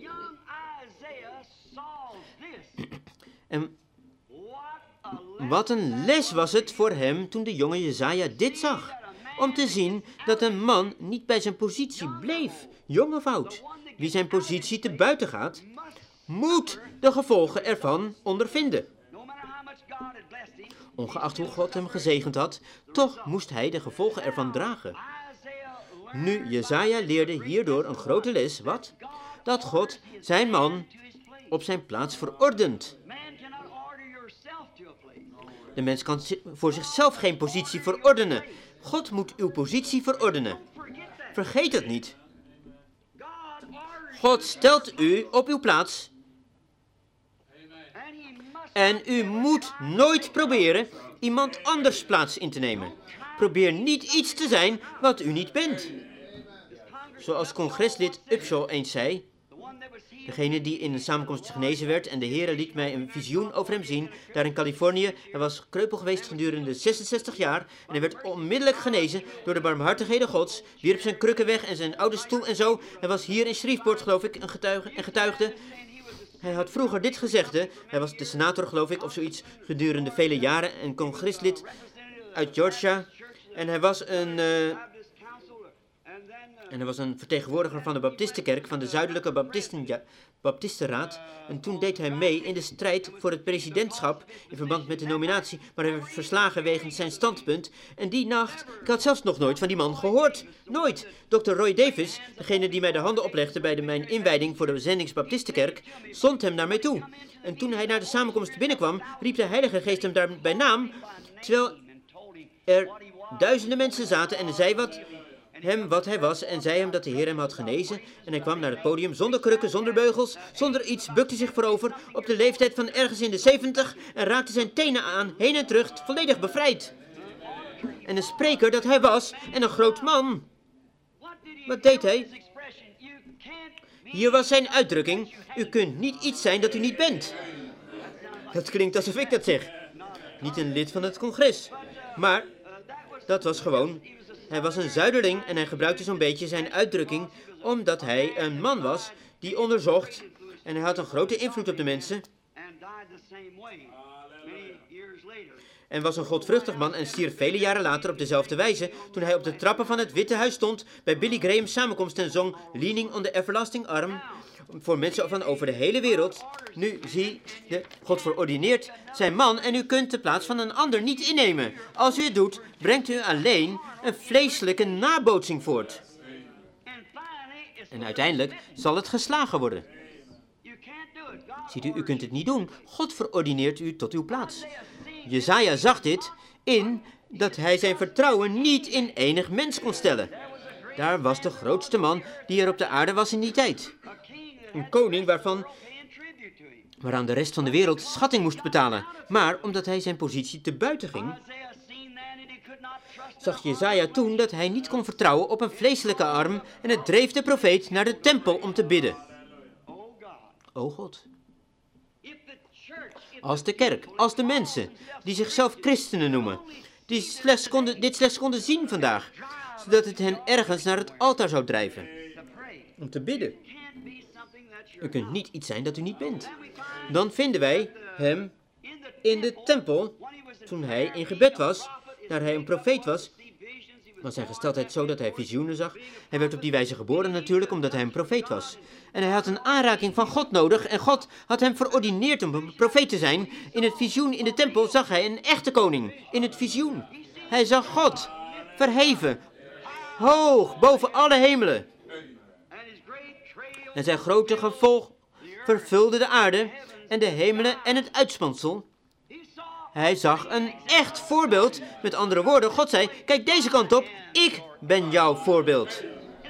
Speaker 1: En wat een les was het voor hem toen de jonge Jesaja dit zag. Om te zien dat een man niet bij zijn positie bleef, jong of oud. Wie zijn positie te buiten gaat, moet de gevolgen ervan ondervinden. Ongeacht hoe God hem gezegend had, toch moest hij de gevolgen ervan dragen. Nu, Jesaja leerde hierdoor een grote les, wat? Dat God zijn man op zijn plaats verordent. De mens kan voor zichzelf geen positie verordenen. God moet uw positie verordenen. Vergeet het niet. God stelt u op uw plaats. En u moet nooit proberen iemand anders plaats in te nemen. Probeer niet iets te zijn wat u niet bent. Zoals congreslid Upshaw eens zei, degene die in een samenkomst genezen werd en de Heere liet mij een visioen over hem zien, daar in Californië. Hij was kreupel geweest gedurende zesenzestig jaar en hij werd onmiddellijk genezen door de barmhartigheden Gods, wierp zijn krukken weg en zijn oude stoel en zo. Hij was hier in Shreveport, geloof ik, een getuige en getuigde. Hij had vroeger dit gezegde, hij was de senator, geloof ik, of zoiets, gedurende vele jaren, een congreslid uit Georgia. En hij was een... Uh, En hij was een vertegenwoordiger van de Baptistenkerk, van de Zuidelijke Baptisten, ja, Baptistenraad. En toen deed hij mee in de strijd voor het presidentschap in verband met de nominatie, maar hij werd verslagen wegens zijn standpunt. En die nacht, ik had zelfs nog nooit van die man gehoord. Nooit. dokter Roy Davis, degene die mij de handen oplegde bij de, mijn inwijding voor de Zendingsbaptistenkerk, zond hem naar mij toe. En toen hij naar de samenkomst binnenkwam, riep de Heilige Geest hem daar bij naam, terwijl er duizenden mensen zaten en zei wat... hem wat hij was en zei hem dat de Heer hem had genezen. En hij kwam naar het podium zonder krukken, zonder beugels, zonder iets, bukte zich voorover op de leeftijd van ergens in de zeventig en raakte zijn tenen aan, heen en terug, volledig bevrijd. En een spreker dat hij was en een groot man. Wat deed hij? Hier was zijn uitdrukking, u kunt niet iets zijn dat u niet bent. Dat klinkt alsof ik dat zeg. Niet een lid van het congres, maar dat was gewoon... Hij was een zuiderling en hij gebruikte zo'n beetje zijn uitdrukking omdat hij een man was die onderzocht en hij had een grote invloed op de mensen. En was een godvruchtig man en stierf vele jaren later op dezelfde wijze toen hij op de trappen van het Witte Huis stond bij Billy Graham's samenkomst en zong Leaning on the Everlasting Arm voor mensen van over de hele wereld. Nu zie je, God verordineert zijn man en u kunt de plaats van een ander niet innemen. Als u het doet, brengt u alleen een vleeselijke nabootsing voort. En uiteindelijk zal het geslagen worden. Ziet u, u kunt het niet doen. God verordineert u tot uw plaats. Jesaja zag dit in dat hij zijn vertrouwen niet in enig mens kon stellen. Daar was de grootste man die er op de aarde was in die tijd. Een koning waarvan, waaraan de rest van de wereld schatting moest betalen. Maar omdat hij zijn positie te buiten ging, zag Jesaja toen dat hij niet kon vertrouwen op een vleeselijke arm en het dreef de profeet naar de tempel om te bidden. O God, als de kerk, als de mensen die zichzelf christenen noemen, die slechts konden, dit slechts konden zien vandaag, zodat het hen ergens naar het altaar zou drijven, om te bidden. U kunt niet iets zijn dat u niet bent. Dan vinden wij hem in de tempel, toen hij in gebed was, daar hij een profeet was, was zijn gesteldheid zo dat hij visioenen zag. Hij werd op die wijze geboren natuurlijk, omdat hij een profeet was. En hij had een aanraking van God nodig en God had hem verordineerd om een profeet te zijn. In het visioen in de tempel zag hij een echte koning, in het visioen. Hij zag God, verheven, hoog, boven alle hemelen. En zijn grote gevolg vervulde de aarde en de hemelen en het uitspansel. Hij zag een echt voorbeeld. Met andere woorden, God zei, kijk deze kant op, ik ben jouw voorbeeld.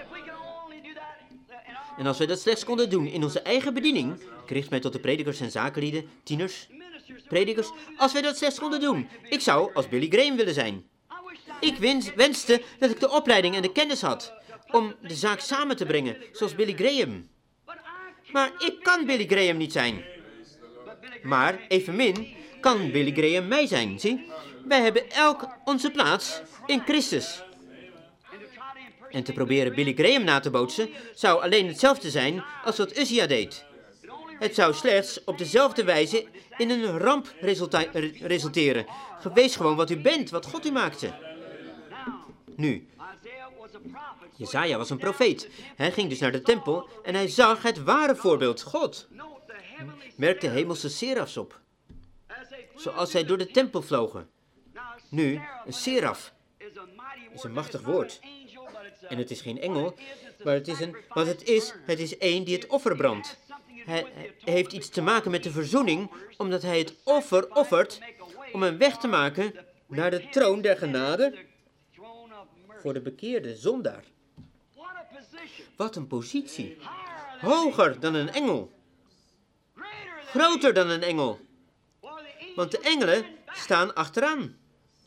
Speaker 1: En als wij dat slechts konden doen in onze eigen bediening, ik richt mij tot de predikers en zakenlieden, tieners, predikers, als wij dat slechts konden doen, ik zou als Billy Graham willen zijn. Ik wens, wenste dat ik de opleiding en de kennis had om de zaak samen te brengen, zoals Billy Graham. Maar ik kan Billy Graham niet zijn. Maar evenmin kan Billy Graham mij zijn, zie? Wij hebben elk onze plaats in Christus. En te proberen Billy Graham na te bootsen zou alleen hetzelfde zijn als wat Uzia deed. Het zou slechts op dezelfde wijze in een ramp resulta- resulteren. Wees gewoon wat u bent, wat God u maakte. Nu, Jesaja was een profeet. Hij ging dus naar de tempel en hij zag het ware voorbeeld, God. Merk de hemelse serafs op, zoals zij door de tempel vlogen. Nu, een seraf is een machtig woord. En het is geen engel, maar het is een, wat het is, het is één die het offer brandt. Hij, hij heeft iets te maken met de verzoening, omdat hij het offer offert om een weg te maken naar de troon der genade voor de bekeerde zondaar. Wat een positie. Hoger dan een engel. Groter dan een engel. Want de engelen staan achteraan.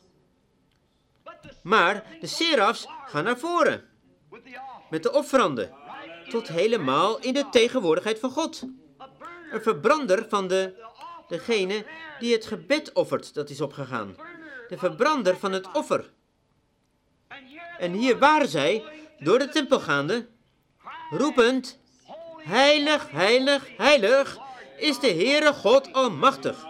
Speaker 1: Maar de serafs gaan naar voren. Met de offeranden. Tot helemaal in de tegenwoordigheid van God. Een verbrander van de, degene die het gebed offert, dat is opgegaan. De verbrander van het offer. En hier waren zij, door de tempel gaande, roepend, heilig, heilig, heilig, is de Heere God Almachtig.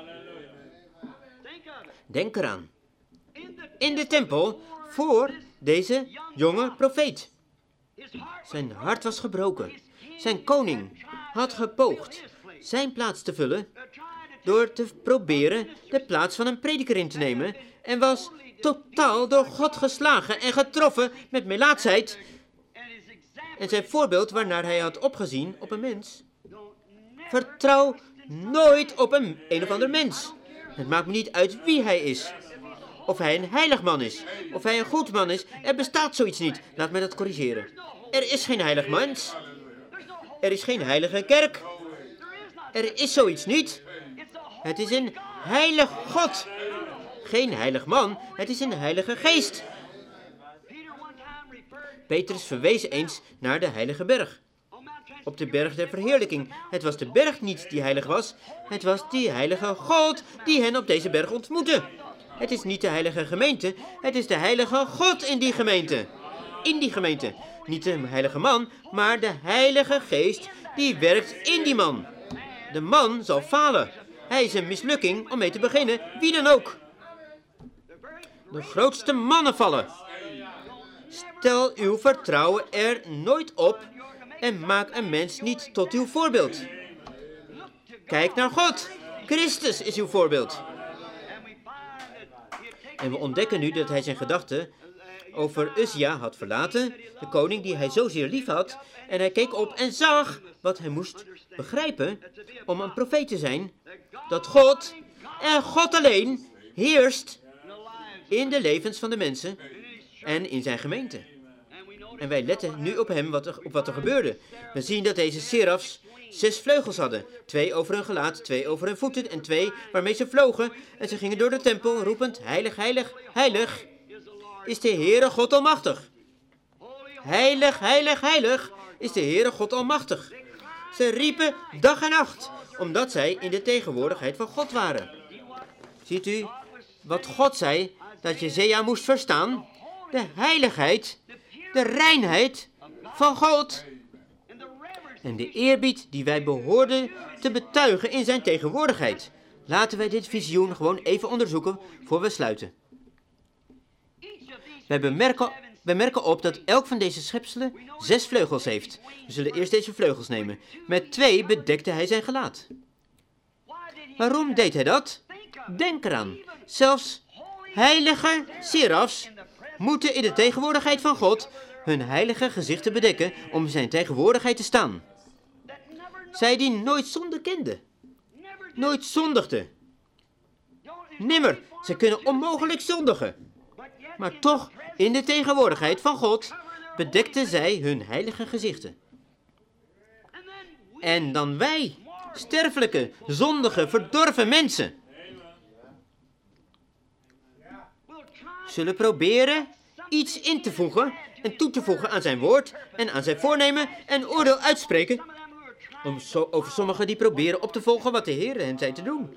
Speaker 1: Denk eraan. In de tempel, voor deze jonge profeet. Zijn hart was gebroken. Zijn koning had gepoogd zijn plaats te vullen door te proberen de plaats van een prediker in te nemen en was totaal door God geslagen en getroffen met melaatsheid en zijn voorbeeld waarnaar hij had opgezien op een mens. Vertrouw nooit op een een of ander mens. Het maakt me niet uit wie hij is. Of hij een heilig man is. Of hij een goed man is. Er bestaat zoiets niet. Laat mij dat corrigeren. Er is geen heilig mens. Er is geen heilige kerk. Er is zoiets niet. Het is een heilig God. Geen heilig man. Het is een heilige geest. Petrus verwees eens naar de heilige berg. Op de berg der verheerlijking. Het was de berg niet die heilig was. Het was die heilige God die hen op deze berg ontmoette. Het is niet de heilige gemeente. Het is de heilige God in die gemeente. In die gemeente. Niet de heilige man, maar de heilige geest die werkt in die man. De man zal falen. Hij is een mislukking om mee te beginnen, wie dan ook. De grootste mannen vallen. Stel uw vertrouwen er nooit op en maak een mens niet tot uw voorbeeld. Kijk naar God. Christus is uw voorbeeld. En we ontdekken nu dat hij zijn gedachten over Uzia had verlaten, de koning die hij zozeer lief had, en hij keek op en zag wat hij moest begrijpen om een profeet te zijn, dat God en God alleen heerst in de levens van de mensen en in zijn gemeente. En wij letten nu op hem wat er, op wat er gebeurde. We zien dat deze serafs zes vleugels hadden. Twee over hun gelaat, twee over hun voeten en twee waarmee ze vlogen. En ze gingen door de tempel roepend, heilig, heilig, heilig is de Heere God Almachtig. Heilig, heilig, heilig is de Heere God Almachtig. Ze riepen dag en nacht, omdat zij in de tegenwoordigheid van God waren. Ziet u wat God zei dat Jesaja moest verstaan? De heiligheid, de reinheid van God. En de eerbied die wij behoorden te betuigen in zijn tegenwoordigheid. Laten wij dit visioen gewoon even onderzoeken voor we sluiten. Wij bemerken, wij merken op dat elk van deze schepselen zes vleugels heeft. We zullen eerst deze vleugels nemen. Met twee bedekte hij zijn gelaat. Waarom deed hij dat? Denk eraan. Zelfs heilige serafs moeten in de tegenwoordigheid van God hun heilige gezichten bedekken om in zijn tegenwoordigheid te staan. Zij die nooit zonde kenden. Nooit zondigden. Nimmer, zij kunnen onmogelijk zondigen. Maar toch, in de tegenwoordigheid van God, bedekten zij hun heilige gezichten. En dan wij, sterfelijke, zondige, verdorven mensen, zullen proberen iets in te voegen en toe te voegen aan zijn woord en aan zijn voornemen en oordeel uitspreken om zo, over sommigen die proberen op te volgen wat de Heer hen zei te doen.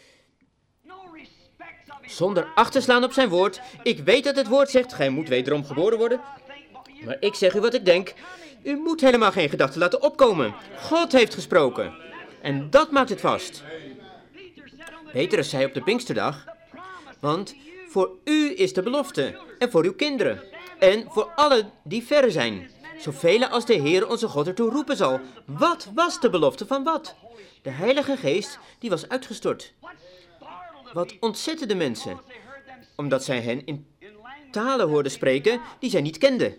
Speaker 1: Zonder acht te slaan op zijn woord. Ik weet dat het woord zegt, gij moet wederom geboren worden. Maar ik zeg u wat ik denk. U moet helemaal geen gedachten laten opkomen. God heeft gesproken. En dat maakt het vast. Petrus zei op de Pinksterdag, want voor u is de belofte en voor uw kinderen en voor allen die verre zijn. Zoveel als de Heer onze God ertoe roepen zal. Wat was de belofte van wat? De Heilige Geest die was uitgestort. Wat ontzette de mensen, omdat zij hen in talen hoorden spreken die zij niet kenden.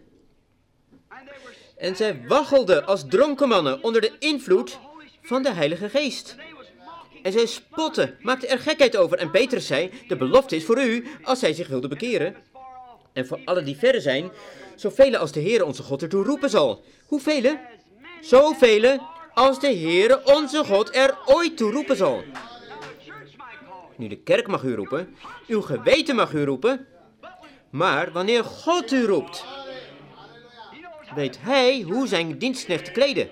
Speaker 1: En zij waggelden als dronken mannen onder de invloed van de Heilige Geest. En zij spotten, maakten er gekheid over. En Petrus zei, de belofte is voor u als zij zich wilden bekeren. En voor allen die verre zijn, zoveel als de Heere onze God ertoe roepen zal. Hoeveel? Zoveel als de Heere onze God er ooit toe roepen zal. Nu, de kerk mag u roepen, uw geweten mag u roepen, maar wanneer God u roept, weet hij hoe zijn dienstknecht te kleden.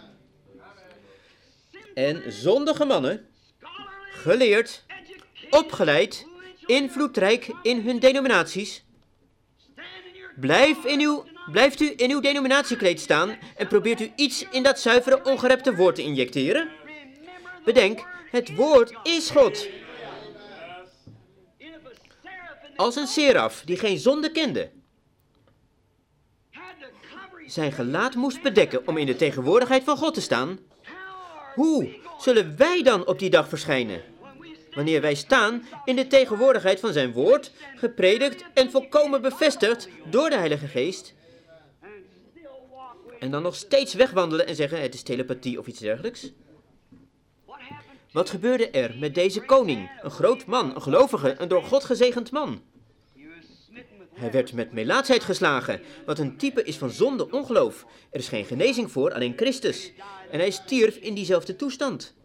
Speaker 1: En zondige mannen, geleerd, opgeleid, invloedrijk in hun denominaties, blijf in uw, blijft u in uw denominatiekleed staan en probeert u iets in dat zuivere, ongerepte woord te injecteren? Bedenk, het woord is God. Als een seraf die geen zonde kende, zijn gelaat moest bedekken om in de tegenwoordigheid van God te staan, hoe zullen wij dan op die dag verschijnen? Wanneer wij staan in de tegenwoordigheid van zijn woord, gepredikt en volkomen bevestigd door de Heilige Geest, en dan nog steeds wegwandelen en zeggen het is telepathie of iets dergelijks? Wat gebeurde er met deze koning, een groot man, een gelovige, een door God gezegend man? Hij werd met melaatsheid geslagen, wat een type is van zonde, ongeloof. Er is geen genezing voor, alleen Christus. En hij stierf in diezelfde toestand.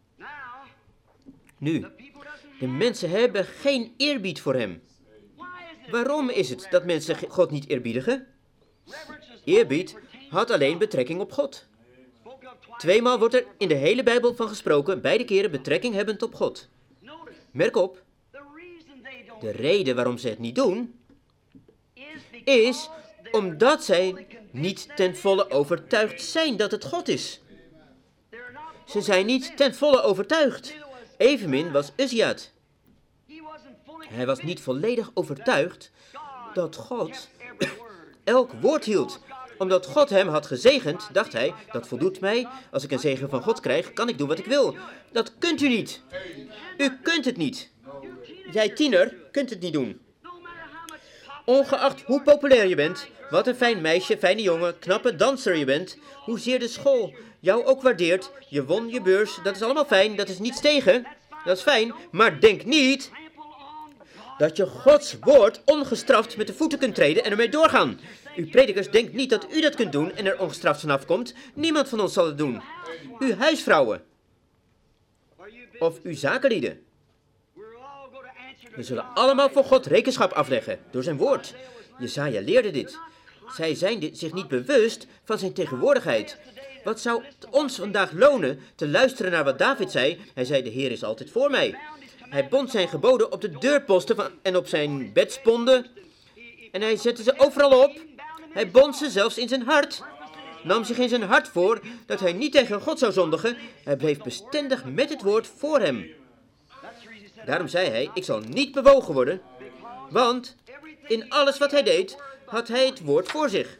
Speaker 1: Nu, de mensen hebben geen eerbied voor hem. Waarom is het dat mensen God niet eerbiedigen? Eerbied had alleen betrekking op God. Tweemaal wordt er in de hele Bijbel van gesproken, beide keren betrekking hebbend op God. Merk op, de reden waarom ze het niet doen, is omdat zij niet ten volle overtuigd zijn dat het God is. Ze zijn niet ten volle overtuigd. Evenmin was Uzziah. Hij was niet volledig overtuigd dat God elk woord hield. Omdat God hem had gezegend, dacht hij, dat voldoet mij. Als ik een zegen van God krijg, kan ik doen wat ik wil. Dat kunt u niet. U kunt het niet. Jij tiener kunt het niet doen. Ongeacht hoe populair je bent, wat een fijn meisje, fijne jongen, knappe danser je bent, hoezeer de school jou ook waardeert, je won je beurs, dat is allemaal fijn, dat is niets tegen, dat is fijn, maar denk niet dat je Gods woord ongestraft met de voeten kunt treden en ermee doorgaan. U predikers denkt niet dat u dat kunt doen en er ongestraft vanaf komt. Niemand van ons zal het doen. U huisvrouwen of uw zakenlieden. We zullen allemaal voor God rekenschap afleggen, door zijn woord. Jesaja leerde dit. Zij zijn dit zich niet bewust van zijn tegenwoordigheid. Wat zou het ons vandaag lonen te luisteren naar wat David zei? Hij zei, de Heer is altijd voor mij. Hij bond zijn geboden op de deurposten van, en op zijn bedsponden. En hij zette ze overal op. Hij bond ze zelfs in zijn hart. Nam zich in zijn hart voor dat hij niet tegen God zou zondigen. Hij bleef bestendig met het woord voor hem. Daarom zei hij, ik zal niet bewogen worden. Want in alles wat hij deed, had hij het woord voor zich.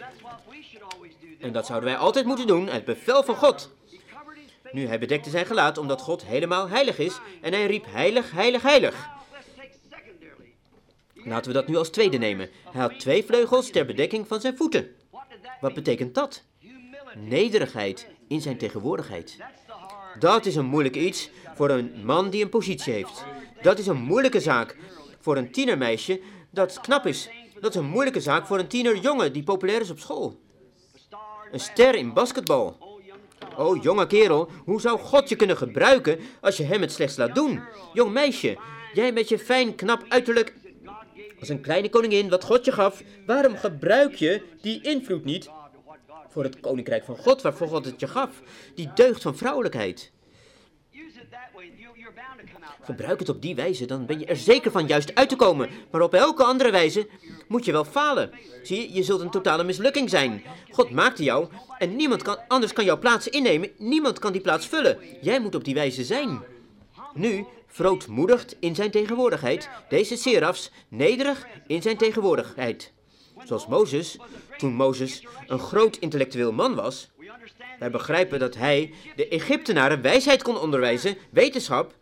Speaker 1: En dat zouden wij altijd moeten doen, het bevel van God. Nu, hij bedekte zijn gelaat omdat God helemaal heilig is. En hij riep heilig, heilig, heilig. Laten we dat nu als tweede nemen. Hij had twee vleugels ter bedekking van zijn voeten. Wat betekent dat? Nederigheid in zijn tegenwoordigheid. Dat is een moeilijk iets voor een man die een positie heeft. Dat is een moeilijke zaak voor een tienermeisje dat knap is. Dat is een moeilijke zaak voor een tienerjongen die populair is op school. Een ster in basketbal. Oh, jonge kerel, hoe zou God je kunnen gebruiken als je hem het slechts laat doen? Jong meisje, jij met je fijn, knap uiterlijk als een kleine koningin wat God je gaf, waarom gebruik je die invloed niet voor het koninkrijk van God, waarvoor God het je gaf? Die deugd van vrouwelijkheid. Gebruik het op die wijze, dan ben je er zeker van juist uit te komen. Maar op elke andere wijze moet je wel falen. Zie je, je zult een totale mislukking zijn. God maakte jou en niemand kan, anders kan jouw plaats innemen. Niemand kan die plaats vullen. Jij moet op die wijze zijn. Nu, verootmoedigd in zijn tegenwoordigheid, deze serafs nederig in zijn tegenwoordigheid. Zoals Mozes, toen Mozes een groot intellectueel man was. Wij begrijpen dat hij de Egyptenaren wijsheid kon onderwijzen, wetenschap.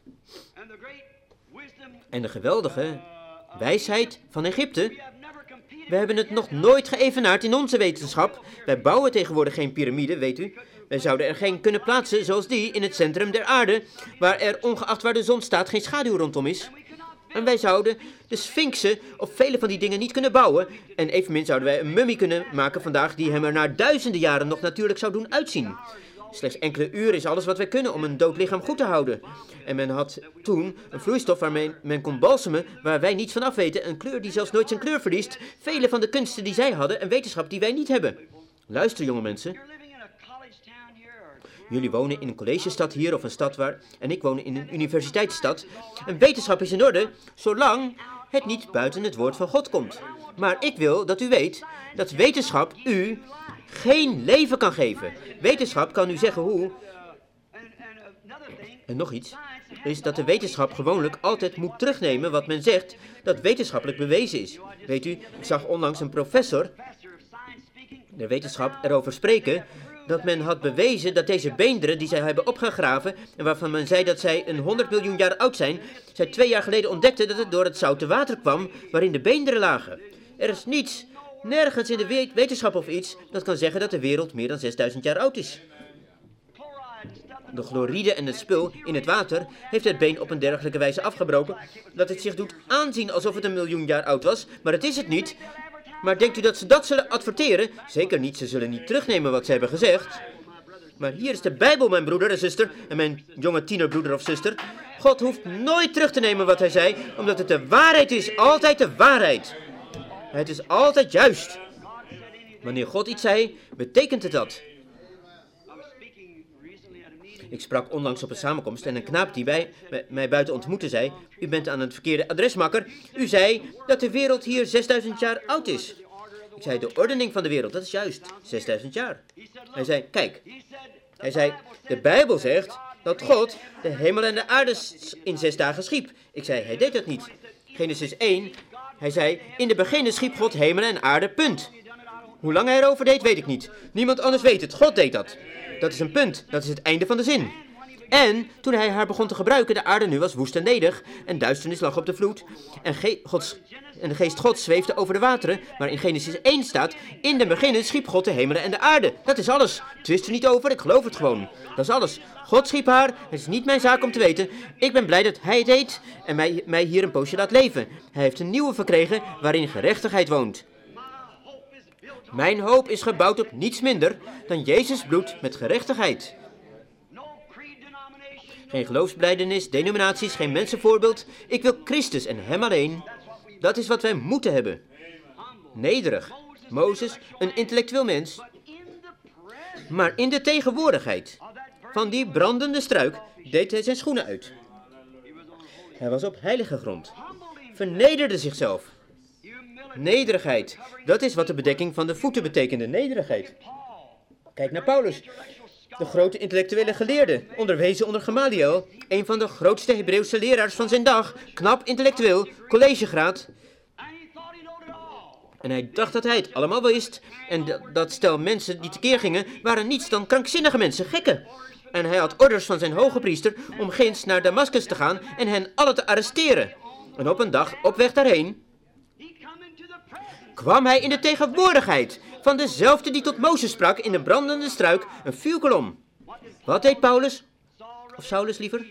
Speaker 1: En de geweldige wijsheid van Egypte. We hebben het nog nooit geëvenaard in onze wetenschap. Wij bouwen tegenwoordig geen piramide, weet u. Wij zouden er geen kunnen plaatsen zoals die in het centrum der aarde, waar er ongeacht waar de zon staat geen schaduw rondom is. En wij zouden de Sphinxen of vele van die dingen niet kunnen bouwen. En evenmin zouden wij een mummie kunnen maken vandaag die hem er na duizenden jaren nog natuurlijk zou doen uitzien. Slechts enkele uren is alles wat wij kunnen om een dood lichaam goed te houden. En men had toen een vloeistof waarmee men kon balsemen, waar wij niets van af weten. Een kleur die zelfs nooit zijn kleur verliest. Vele van de kunsten die zij hadden en wetenschap die wij niet hebben. Luister, jonge mensen. Jullie wonen in een collegestad hier of een stad waar... En ik woon in een universiteitsstad. En wetenschap is in orde, zolang het niet buiten het woord van God komt. Maar ik wil dat u weet dat wetenschap u geen leven kan geven. Wetenschap kan u zeggen hoe... En nog iets, is dat de wetenschap gewoonlijk altijd moet terugnemen wat men zegt dat wetenschappelijk bewezen is. Weet u, ik zag onlangs een professor de wetenschap erover spreken dat men had bewezen dat deze beenderen die zij hebben opgegraven en waarvan men zei dat zij een honderd miljoen jaar oud zijn, zij twee jaar geleden ontdekten dat het door het zoute water kwam waarin de beenderen lagen. Er is niets, nergens in de wetenschap of iets dat kan zeggen dat de wereld meer dan zesduizend jaar oud is. De chloride en het spul in het water heeft het been op een dergelijke wijze afgebroken dat het zich doet aanzien alsof het een miljoen jaar oud was, maar het is het niet. Maar denkt u dat ze dat zullen adverteren? Zeker niet, ze zullen niet terugnemen wat ze hebben gezegd. Maar hier is de Bijbel, mijn broeder en zuster, en mijn jonge tienerbroeder of zuster. God hoeft nooit terug te nemen wat hij zei, omdat het de waarheid is, altijd de waarheid. Het is altijd juist. Wanneer God iets zei, betekent het dat. Ik sprak onlangs op een samenkomst en een knaap die bij, mij buiten ontmoette zei, u bent aan het verkeerde adres, makker. U zei dat de wereld hier zesduizend jaar oud is. Ik zei, de ordening van de wereld, dat is juist, zesduizend jaar. Hij zei, kijk, hij zei, de Bijbel zegt dat God de hemel en de aarde in zes dagen schiep. Ik zei, hij deed dat niet. Genesis één, hij zei, in de beginnen schiep God hemel en aarde, punt. Hoe lang hij erover deed, weet ik niet. Niemand anders weet het, God deed dat. Dat is een punt, dat is het einde van de zin. En toen hij haar begon te gebruiken, de aarde nu was woest en ledig, en duisternis lag op de vloed, en, ge- Gods, en de geest Gods zweefde over de wateren, maar in Genesis één staat, in de beginnen schiep God de hemelen en de aarde. Dat is alles. Twist er niet over, ik geloof het gewoon. Dat is alles. God schiep haar, het is niet mijn zaak om te weten. Ik ben blij dat hij het deed en mij, mij hier een poosje laat leven. Hij heeft een nieuwe verkregen waarin gerechtigheid woont. Mijn hoop is gebouwd op niets minder dan Jezus bloed met gerechtigheid. Geen geloofsbelijdenis, denominaties, geen mensenvoorbeeld. Ik wil Christus en hem alleen. Dat is wat wij moeten hebben. Nederig. Mozes, een intellectueel mens. Maar in de tegenwoordigheid van die brandende struik deed hij zijn schoenen uit. Hij was op heilige grond. Vernederde zichzelf. Nederigheid. Dat is wat de bedekking van de voeten betekende. Nederigheid. Kijk naar Paulus. De grote intellectuele geleerde, onderwezen onder Gamaliel. Een van de grootste Hebreeuwse leraars van zijn dag. Knap intellectueel, collegegraad. En hij dacht dat hij het allemaal wist. En d- dat stel mensen die tekeer gingen, waren niets dan krankzinnige mensen, gekken. En hij had orders van zijn hoge priester om ginds naar Damascus te gaan en hen alle te arresteren. En op een dag, op weg daarheen, kwam hij in de tegenwoordigheid van dezelfde die tot Mozes sprak in de brandende struik, een vuurkolom. Wat deed Paulus? Of Saulus liever?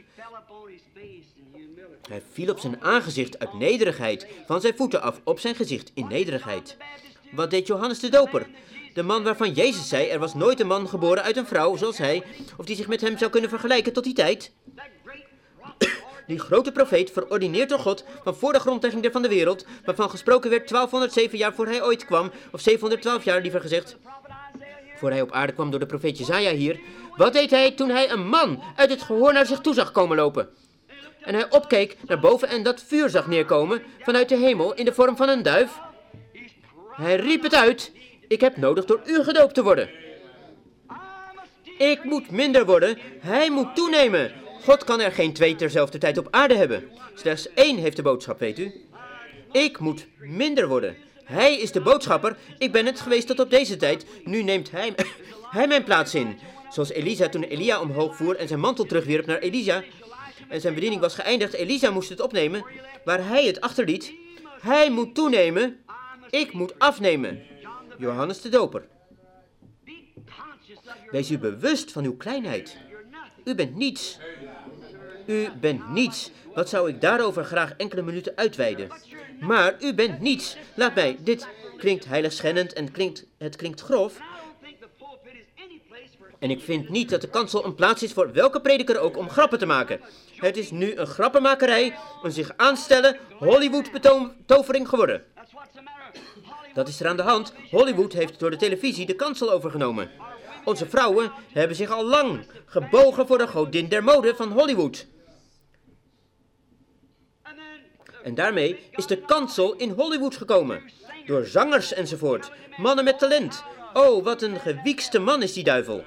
Speaker 1: Hij viel op zijn aangezicht uit nederigheid, van zijn voeten af op zijn gezicht in nederigheid. Wat deed Johannes de Doper? De man waarvan Jezus zei, er was nooit een man geboren uit een vrouw zoals hij, of die zich met hem zou kunnen vergelijken tot die tijd. Die grote profeet, verordineerd door God, van voor de grondlegging van de wereld, waarvan gesproken werd twaalfhonderdzeven jaar voor hij ooit kwam, of zevenhonderdtwaalf jaar liever gezegd, voor hij op aarde kwam door de profeet Jesaja hier. Wat deed hij toen hij een man uit het gehoor naar zich toe zag komen lopen? En hij opkeek naar boven en dat vuur zag neerkomen vanuit de hemel in de vorm van een duif. Hij riep het uit, ik heb nodig door u gedoopt te worden. Ik moet minder worden, hij moet toenemen. God kan er geen twee terzelfde tijd op aarde hebben. Slechts één heeft de boodschap, weet u. Ik moet minder worden. Hij is de boodschapper, ik ben het geweest tot op deze tijd. Nu neemt hij, hij mijn plaats in. Zoals Elisa toen Elia omhoog voer en zijn mantel terugwierp naar Elisa. En zijn bediening was geëindigd, Elisa moest het opnemen, waar hij het achterliet. Hij moet toenemen, ik moet afnemen. Johannes de Doper. Wees u bewust van uw kleinheid. U bent niets. U bent niets. Wat zou ik daarover graag enkele minuten uitweiden. Maar u bent niets. Laat mij, dit klinkt heiligschennend en klinkt, het klinkt grof. En ik vind niet dat de kansel een plaats is voor welke prediker ook om grappen te maken. Het is nu een grappenmakerij, een zich aanstellen, Hollywood-betovering geworden. Dat is er aan de hand. Hollywood heeft door de televisie de kansel overgenomen. Onze vrouwen hebben zich al lang gebogen voor de godin der mode van Hollywood. En daarmee is de kansel in Hollywood gekomen. Door zangers enzovoort. Mannen met talent. Oh, wat een gewiekste man is die duivel.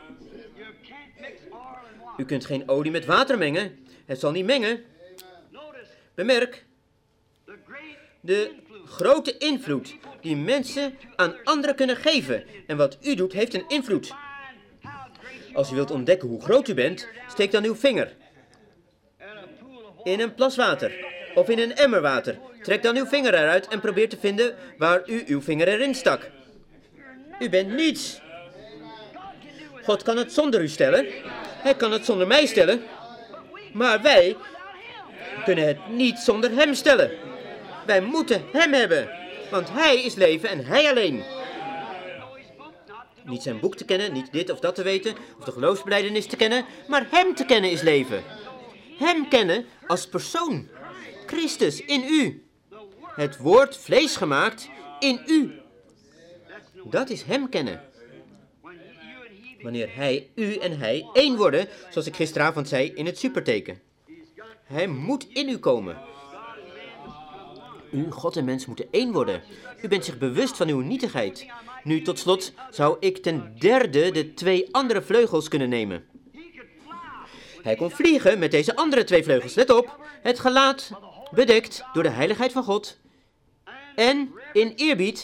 Speaker 1: U kunt geen olie met water mengen. Het zal niet mengen. Bemerk de grote invloed die mensen aan anderen kunnen geven. En wat u doet heeft een invloed. Als u wilt ontdekken hoe groot u bent, steek dan uw vinger in een plas water of in een emmer water. Trek dan uw vinger eruit en probeer te vinden waar u uw vinger erin stak. U bent niets. God kan het zonder u stellen. Hij kan het zonder mij stellen. Maar wij kunnen het niet zonder hem stellen. Wij moeten hem hebben. Want hij is leven en hij alleen. Niet zijn boek te kennen, niet dit of dat te weten, of de geloofsbelijdenis te kennen, maar hem te kennen is leven. Hem kennen als persoon. Christus in u. Het woord vlees gemaakt in u. Dat is hem kennen. Wanneer hij, u en hij één worden, zoals ik gisteravond zei in het superteken. Hij moet in u komen. U, God en mens, moeten één worden. U bent zich bewust van uw nietigheid. Nu, tot slot, zou ik ten derde de twee andere vleugels kunnen nemen. Hij kon vliegen met deze andere twee vleugels. Let op, het gelaat bedekt door de heiligheid van God. En in eerbied,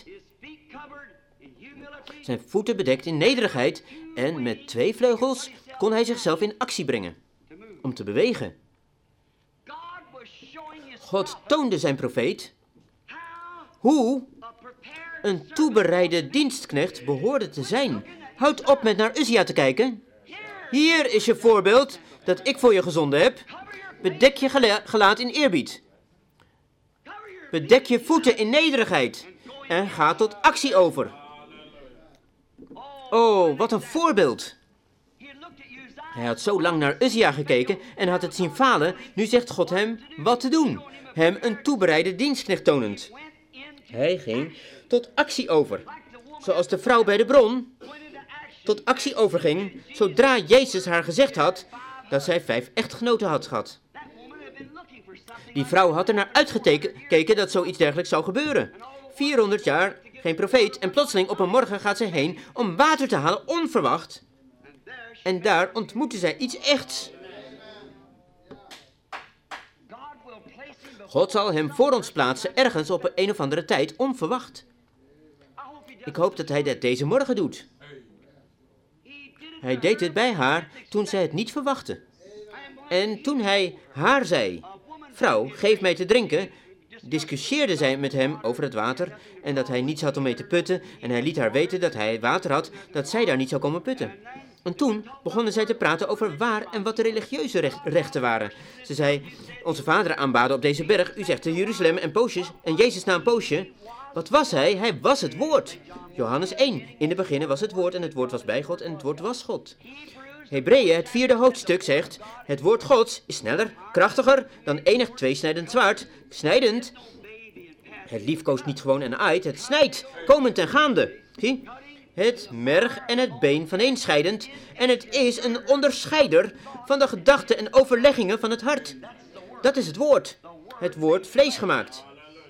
Speaker 1: zijn voeten bedekt in nederigheid. En met twee vleugels kon hij zichzelf in actie brengen. Om te bewegen. God toonde zijn profeet hoe een toebereide dienstknecht behoorde te zijn. Houd op met naar Uzia te kijken. Hier is je voorbeeld dat ik voor je gezonden heb. Bedek je gela- gelaat in eerbied. Bedek je voeten in nederigheid. En ga tot actie over. Oh, wat een voorbeeld. Hij had zo lang naar Uzia gekeken en had het zien falen. Nu zegt God hem wat te doen. Hem een toebereide dienstknecht tonend. Hij ging tot actie over. Zoals de vrouw bij de bron tot actie overging zodra Jezus haar gezegd had dat zij vijf echtgenoten had gehad. Die vrouw had er naar uitgekeken dat zoiets dergelijks zou gebeuren. vierhonderd jaar, geen profeet, en plotseling op een morgen gaat zij heen om water te halen, onverwacht. En daar ontmoette zij iets echts. God zal hem voor ons plaatsen, ergens op een of andere tijd, onverwacht. Ik hoop dat hij dat deze morgen doet. Hij deed het bij haar toen zij het niet verwachtte. En toen hij haar zei, vrouw, geef mij te drinken, discussieerde zij met hem over het water en dat hij niets had om mee te putten en hij liet haar weten dat hij water had, dat zij daar niet zou komen putten. En toen begonnen zij te praten over waar en wat de religieuze recht, rechten waren. Ze zei, onze vader aanbaden op deze berg, u zegt te Jeruzalem en poosjes, en Jezus na een poosje. Wat was hij? Hij was het woord. Johannes één. In de beginnen was het woord en het woord was bij God en het woord was God. Hebreeën, het vierde hoofdstuk, zegt, het woord Gods is sneller, krachtiger dan enig tweesnijdend zwaard, snijdend. Het liefkoost niet gewoon en aait, het snijdt, komend en gaande. Zie? Het merg en het been vaneenscheidend, en het is een onderscheider van de gedachten en overleggingen van het hart. Dat is het woord. Het woord vlees gemaakt.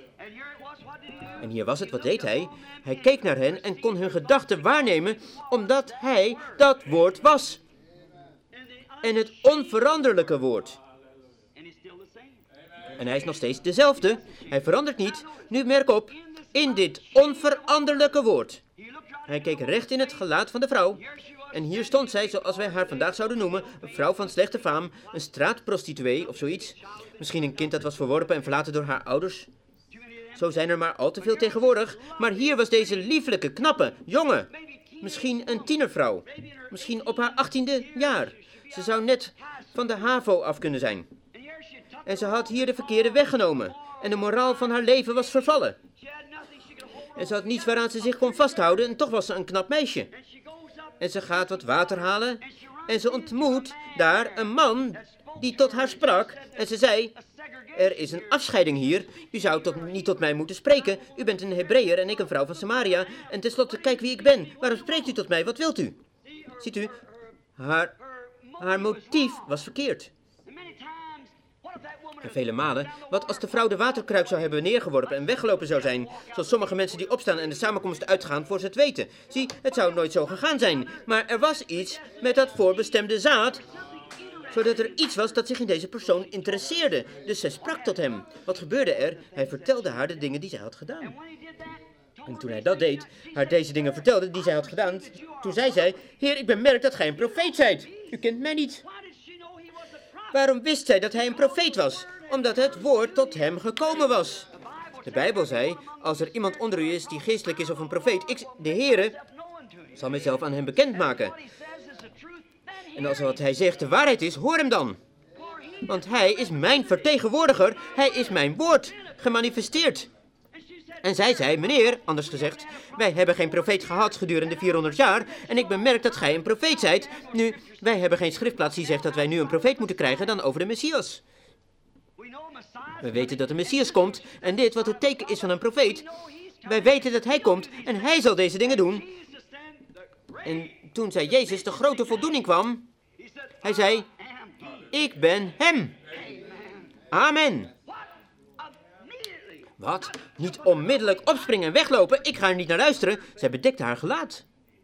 Speaker 1: En hier was het, wat deed hij? Hij keek naar hen en kon hun gedachten waarnemen, omdat hij dat woord was. En het onveranderlijke woord. En hij is nog steeds dezelfde. Hij verandert niet. Nu merk op, in dit onveranderlijke woord. Hij keek recht in het gelaat van de vrouw. En hier stond zij, zoals wij haar vandaag zouden noemen, een vrouw van slechte faam, een straatprostituee of zoiets. Misschien een kind dat was verworpen en verlaten door haar ouders. Zo zijn er maar al te veel tegenwoordig. Maar hier was deze lieflijke, knappe, jonge, misschien een tienervrouw. Misschien op haar achttiende jaar. Ze zou net van de HAVO af kunnen zijn. En ze had hier de verkeerde weg genomen. En de moraal van haar leven was vervallen. En ze had niets waaraan ze zich kon vasthouden en toch was ze een knap meisje. En ze gaat wat water halen en ze ontmoet daar een man die tot haar sprak. En ze zei, er is een afscheiding hier. U zou toch niet tot mij moeten spreken. U bent een Hebreeër en ik een vrouw van Samaria. En tenslotte, kijk wie ik ben. Waarom spreekt u tot mij? Wat wilt u? Ziet u, haar, haar motief was verkeerd. En vele malen, wat als de vrouw de waterkruik zou hebben neergeworpen en weggelopen zou zijn, zoals sommige mensen die opstaan en de samenkomst uitgaan voor ze het weten. Zie, het zou nooit zo gegaan zijn, maar er was iets met dat voorbestemde zaad, zodat er iets was dat zich in deze persoon interesseerde. Dus zij sprak tot hem. Wat gebeurde er? Hij vertelde haar de dingen die zij had gedaan. En toen hij dat deed, haar deze dingen vertelde die zij had gedaan, toen zei zij, Heer, ik bemerk dat gij een profeet zijt. U kent mij niet. Waarom wist zij dat hij een profeet was? Omdat het woord tot hem gekomen was. De Bijbel zei, als er iemand onder u is die geestelijk is of een profeet, ik, de Heere, zal mijzelf aan hem bekendmaken. En als wat hij zegt de waarheid is, hoor hem dan. Want hij is mijn vertegenwoordiger, hij is mijn woord, gemanifesteerd. En zij zei, meneer, anders gezegd, wij hebben geen profeet gehad gedurende vierhonderd jaar en ik bemerk dat gij een profeet zijt. Nu, wij hebben geen schriftplaats die zegt dat wij nu een profeet moeten krijgen dan over de Messias. We weten dat de Messias komt en dit wat het teken is van een profeet. Wij weten dat hij komt en hij zal deze dingen doen. En toen zei Jezus de grote voldoening kwam, hij zei, ik ben hem. Amen. Wat? Niet onmiddellijk opspringen en weglopen? Ik ga er niet naar luisteren. Zij bedekte haar gelaat.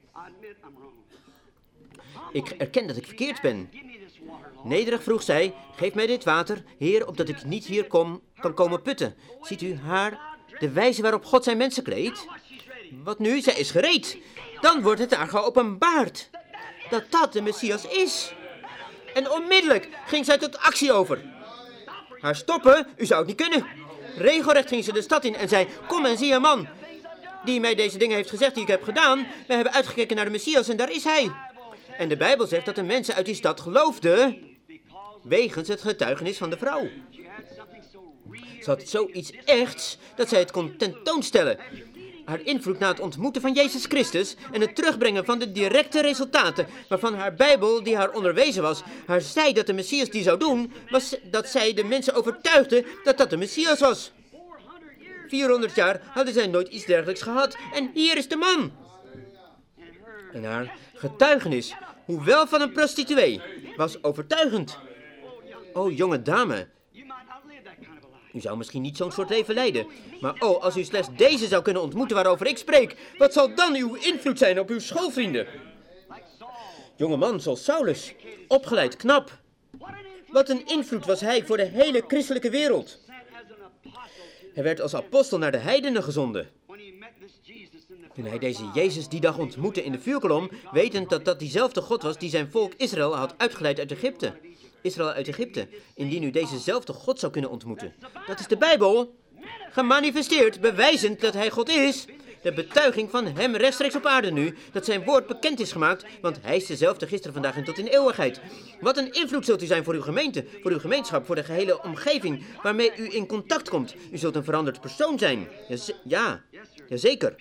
Speaker 1: Ik erken dat ik verkeerd ben. Nederig vroeg zij, geef mij dit water, Heer, opdat ik niet hier kom, kan komen putten. Ziet u haar, de wijze waarop God zijn mensen kleedt? Wat nu? Zij is gereed. Dan wordt het haar geopenbaard dat dat de Messias is. En onmiddellijk ging zij tot actie over. Haar stoppen? U zou het niet kunnen. Regelrecht ging ze de stad in en zei, kom en zie een man die mij deze dingen heeft gezegd die ik heb gedaan. We hebben uitgekeken naar de Messias en daar is hij. En de Bijbel zegt dat de mensen uit die stad geloofden wegens het getuigenis van de vrouw. Ze had zoiets echts dat zij het kon tentoonstellen. Haar invloed na het ontmoeten van Jezus Christus en het terugbrengen van de directe resultaten waarvan haar Bijbel, die haar onderwezen was, haar zei dat de Messias die zou doen, was dat zij de mensen overtuigde dat dat de Messias was. vierhonderd jaar hadden zij nooit iets dergelijks gehad en hier is de man. En haar getuigenis, hoewel van een prostituee, was overtuigend. O, jonge dame, u zou misschien niet zo'n soort leven leiden. Maar oh, als u slechts deze zou kunnen ontmoeten waarover ik spreek, wat zal dan uw invloed zijn op uw schoolvrienden? Jonge man zoals Saulus, opgeleid, knap. Wat een invloed was hij voor de hele christelijke wereld. Hij werd als apostel naar de heidenen gezonden. Toen hij deze Jezus die dag ontmoette in de vuurkolom, wetend dat dat diezelfde God was die zijn volk Israël had uitgeleid uit Egypte. Israël uit Egypte, indien u dezezelfde God zou kunnen ontmoeten. Dat is de Bijbel, gemanifesteerd, bewijzend dat hij God is. De betuiging van hem rechtstreeks op aarde nu, dat zijn woord bekend is gemaakt, want hij is dezelfde gisteren, vandaag en tot in eeuwigheid. Wat een invloed zult u zijn voor uw gemeente, voor uw gemeenschap, voor de gehele omgeving waarmee u in contact komt. U zult een veranderd persoon zijn. Ja, jazeker.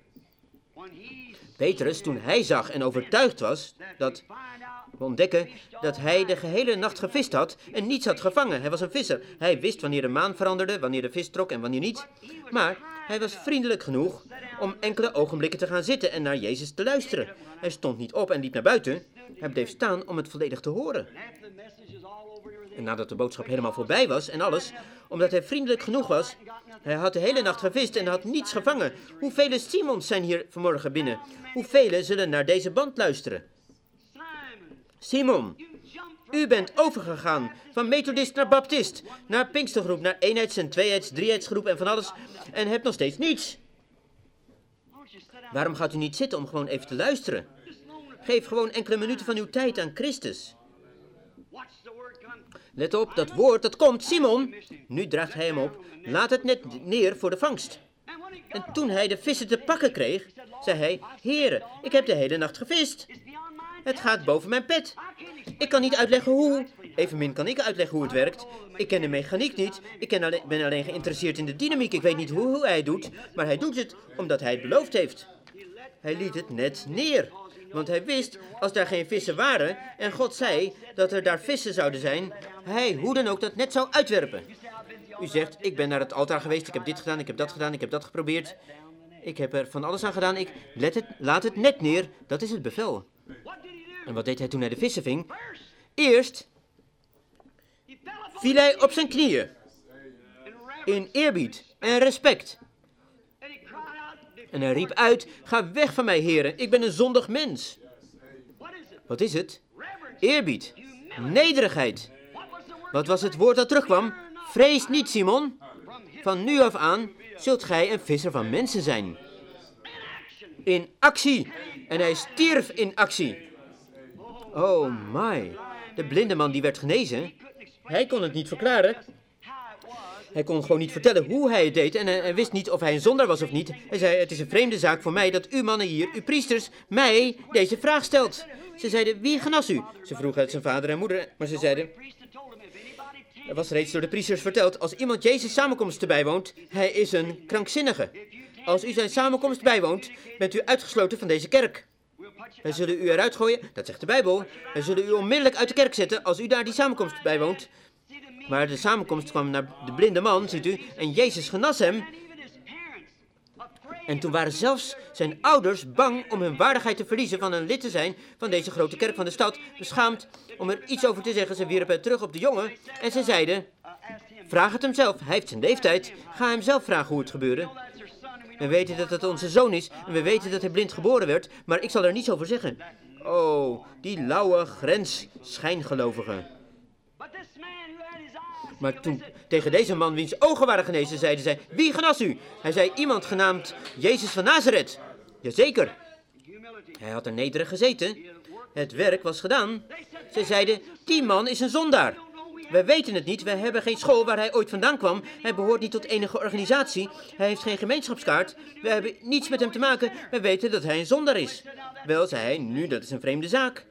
Speaker 1: Petrus, toen hij zag en overtuigd was dat... We ontdekken dat hij de gehele nacht gevist had en niets had gevangen. Hij was een visser. Hij wist wanneer de maan veranderde, wanneer de vis trok en wanneer niet. Maar hij was vriendelijk genoeg om enkele ogenblikken te gaan zitten en naar Jezus te luisteren. Hij stond niet op en liep naar buiten. Hij bleef staan om het volledig te horen. En nadat de boodschap helemaal voorbij was en alles, omdat hij vriendelijk genoeg was, hij had de hele nacht gevist en had niets gevangen. Hoeveel Simons zijn hier vanmorgen binnen? Hoeveel zullen naar deze band luisteren? Simon, u bent overgegaan van methodist naar baptist, naar pinkstergroep, naar eenheids- en tweeheids, drieheidsgroep en van alles en hebt nog steeds niets. Waarom gaat u niet zitten om gewoon even te luisteren? Geef gewoon enkele minuten van uw tijd aan Christus. Let op, dat woord, dat komt, Simon. Nu draagt hij hem op, laat het net neer voor de vangst. En toen hij de vissen te pakken kreeg, zei hij, Heere, ik heb de hele nacht gevist. Het gaat boven mijn pet. Ik kan niet uitleggen hoe. Evenmin kan ik uitleggen hoe het werkt. Ik ken de mechaniek niet. Ik ken alleen, ben alleen geïnteresseerd in de dynamiek. Ik weet niet hoe, hoe hij het doet. Maar hij doet het omdat hij het beloofd heeft. Hij liet het net neer. Want hij wist, als daar geen vissen waren en God zei dat er daar vissen zouden zijn, hij hoe dan ook dat net zou uitwerpen. U zegt, ik ben naar het altaar geweest, ik heb dit gedaan, ik heb dat gedaan, ik heb dat geprobeerd. Ik heb er van alles aan gedaan, ik let het, laat het net neer, dat is het bevel. En wat deed hij toen hij de vissen ving? Eerst viel hij op zijn knieën. In eerbied en respect. En hij riep uit, ga weg van mij, heren, ik ben een zondig mens. Wat is het? Eerbied, nederigheid. Wat was het woord dat terugkwam? Vrees niet, Simon. Van nu af aan zult gij een visser van mensen zijn. In actie. En hij stierf in actie. Oh my. De blinde man die werd genezen. Hij kon het niet verklaren. Hij kon gewoon niet vertellen hoe hij het deed en hij wist niet of hij een zondaar was of niet. Hij zei, het is een vreemde zaak voor mij dat u mannen hier, uw priesters, mij deze vraag stelt. Ze zeiden, wie genas u? Ze vroegen het zijn vader en moeder, maar ze zeiden... Er was reeds door de priesters verteld, als iemand Jezus' samenkomst bijwoont, hij is een krankzinnige. Als u zijn samenkomst bijwoont, bent u uitgesloten van deze kerk. Wij zullen u eruit gooien, dat zegt de Bijbel. Wij zullen u onmiddellijk uit de kerk zetten als u daar die samenkomst bijwoont. Maar de samenkomst kwam naar de blinde man, ziet u, en Jezus genas hem. En toen waren zelfs zijn ouders bang om hun waardigheid te verliezen van een lid te zijn van deze grote kerk van de stad, beschaamd om er iets over te zeggen. Ze wierpen het terug op de jongen en ze zeiden, vraag het hem zelf, hij heeft zijn leeftijd, ga hem zelf vragen hoe het gebeurde. We weten dat het onze zoon is en we weten dat hij blind geboren werd, maar ik zal er niets over zeggen. Oh, die lauwe grens schijngelovigen. Maar toen tegen deze man wiens ogen waren genezen, zeiden zij, wie genas u? Hij zei, iemand genaamd Jezus van Nazareth. Jazeker. Hij had er nederig gezeten. Het werk was gedaan. Zij zeiden, die man is een zondaar. Wij weten het niet, wij hebben geen school waar hij ooit vandaan kwam. Hij behoort niet tot enige organisatie. Hij heeft geen gemeenschapskaart. We hebben niets met hem te maken. Wij weten dat hij een zondaar is. Wel, zei hij, nu dat is een vreemde zaak.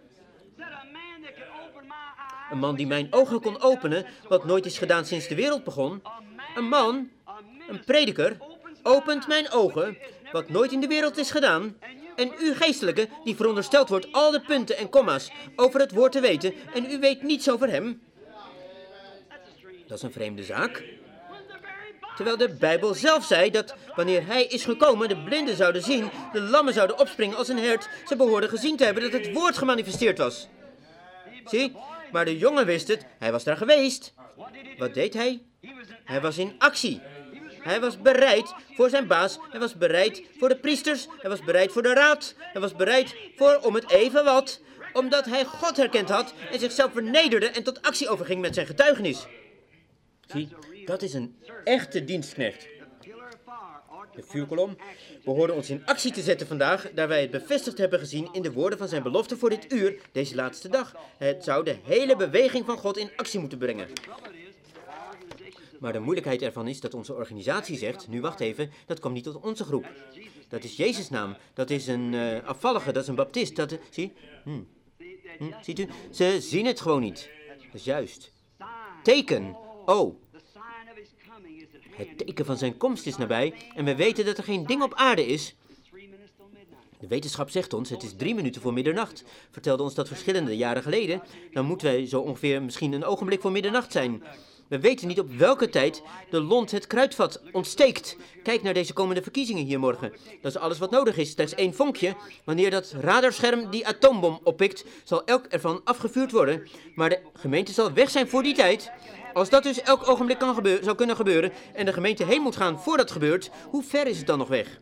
Speaker 1: Een man die mijn ogen kon openen, wat nooit is gedaan sinds de wereld begon. Een man, een prediker, opent mijn ogen wat nooit in de wereld is gedaan. En u geestelijke, die verondersteld wordt al de punten en komma's over het woord te weten, en u weet niets over hem. Dat is een vreemde zaak. Terwijl de Bijbel zelf zei dat wanneer hij is gekomen, de blinden zouden zien, de lammen zouden opspringen als een hert, ze behoorden gezien te hebben dat het woord gemanifesteerd was. Zie, maar de jongen wist het, hij was daar geweest. Wat deed hij? Hij was in actie. Hij was bereid voor zijn baas, hij was bereid voor de priesters, hij was bereid voor de raad, hij was bereid voor om het even wat, omdat hij God herkend had en zichzelf vernederde en tot actie overging met zijn getuigenis. Zie, dat is een echte dienstknecht. De vuurkolom behoorde ons in actie te zetten vandaag, daar wij het bevestigd hebben gezien in de woorden van zijn belofte voor dit uur, deze laatste dag. Het zou de hele beweging van God in actie moeten brengen. Maar de moeilijkheid ervan is dat onze organisatie zegt, nu wacht even, dat komt niet tot onze groep. Dat is Jezus' naam, dat is een uh, afvallige, dat is een baptist, dat, uh, zie, hm. Hm, ziet u, ze zien het gewoon niet. Dat is juist. Teken, oh. Het teken van zijn komst is nabij en we weten dat er geen ding op aarde is. De wetenschap zegt ons, het is drie minuten voor middernacht. Vertelde ons dat verschillende jaren geleden. Dan moeten wij zo ongeveer misschien een ogenblik voor middernacht zijn. We weten niet op welke tijd de lont het kruidvat ontsteekt. Kijk naar deze komende verkiezingen hier morgen. Dat is alles wat nodig is, slechts één vonkje. Wanneer dat radarscherm die atoombom oppikt, zal elk ervan afgevuurd worden. Maar de gemeente zal weg zijn voor die tijd. Als dat dus elk ogenblik kan gebeuren, zou kunnen gebeuren en de gemeente heen moet gaan voordat het gebeurt, hoe ver is het dan nog weg?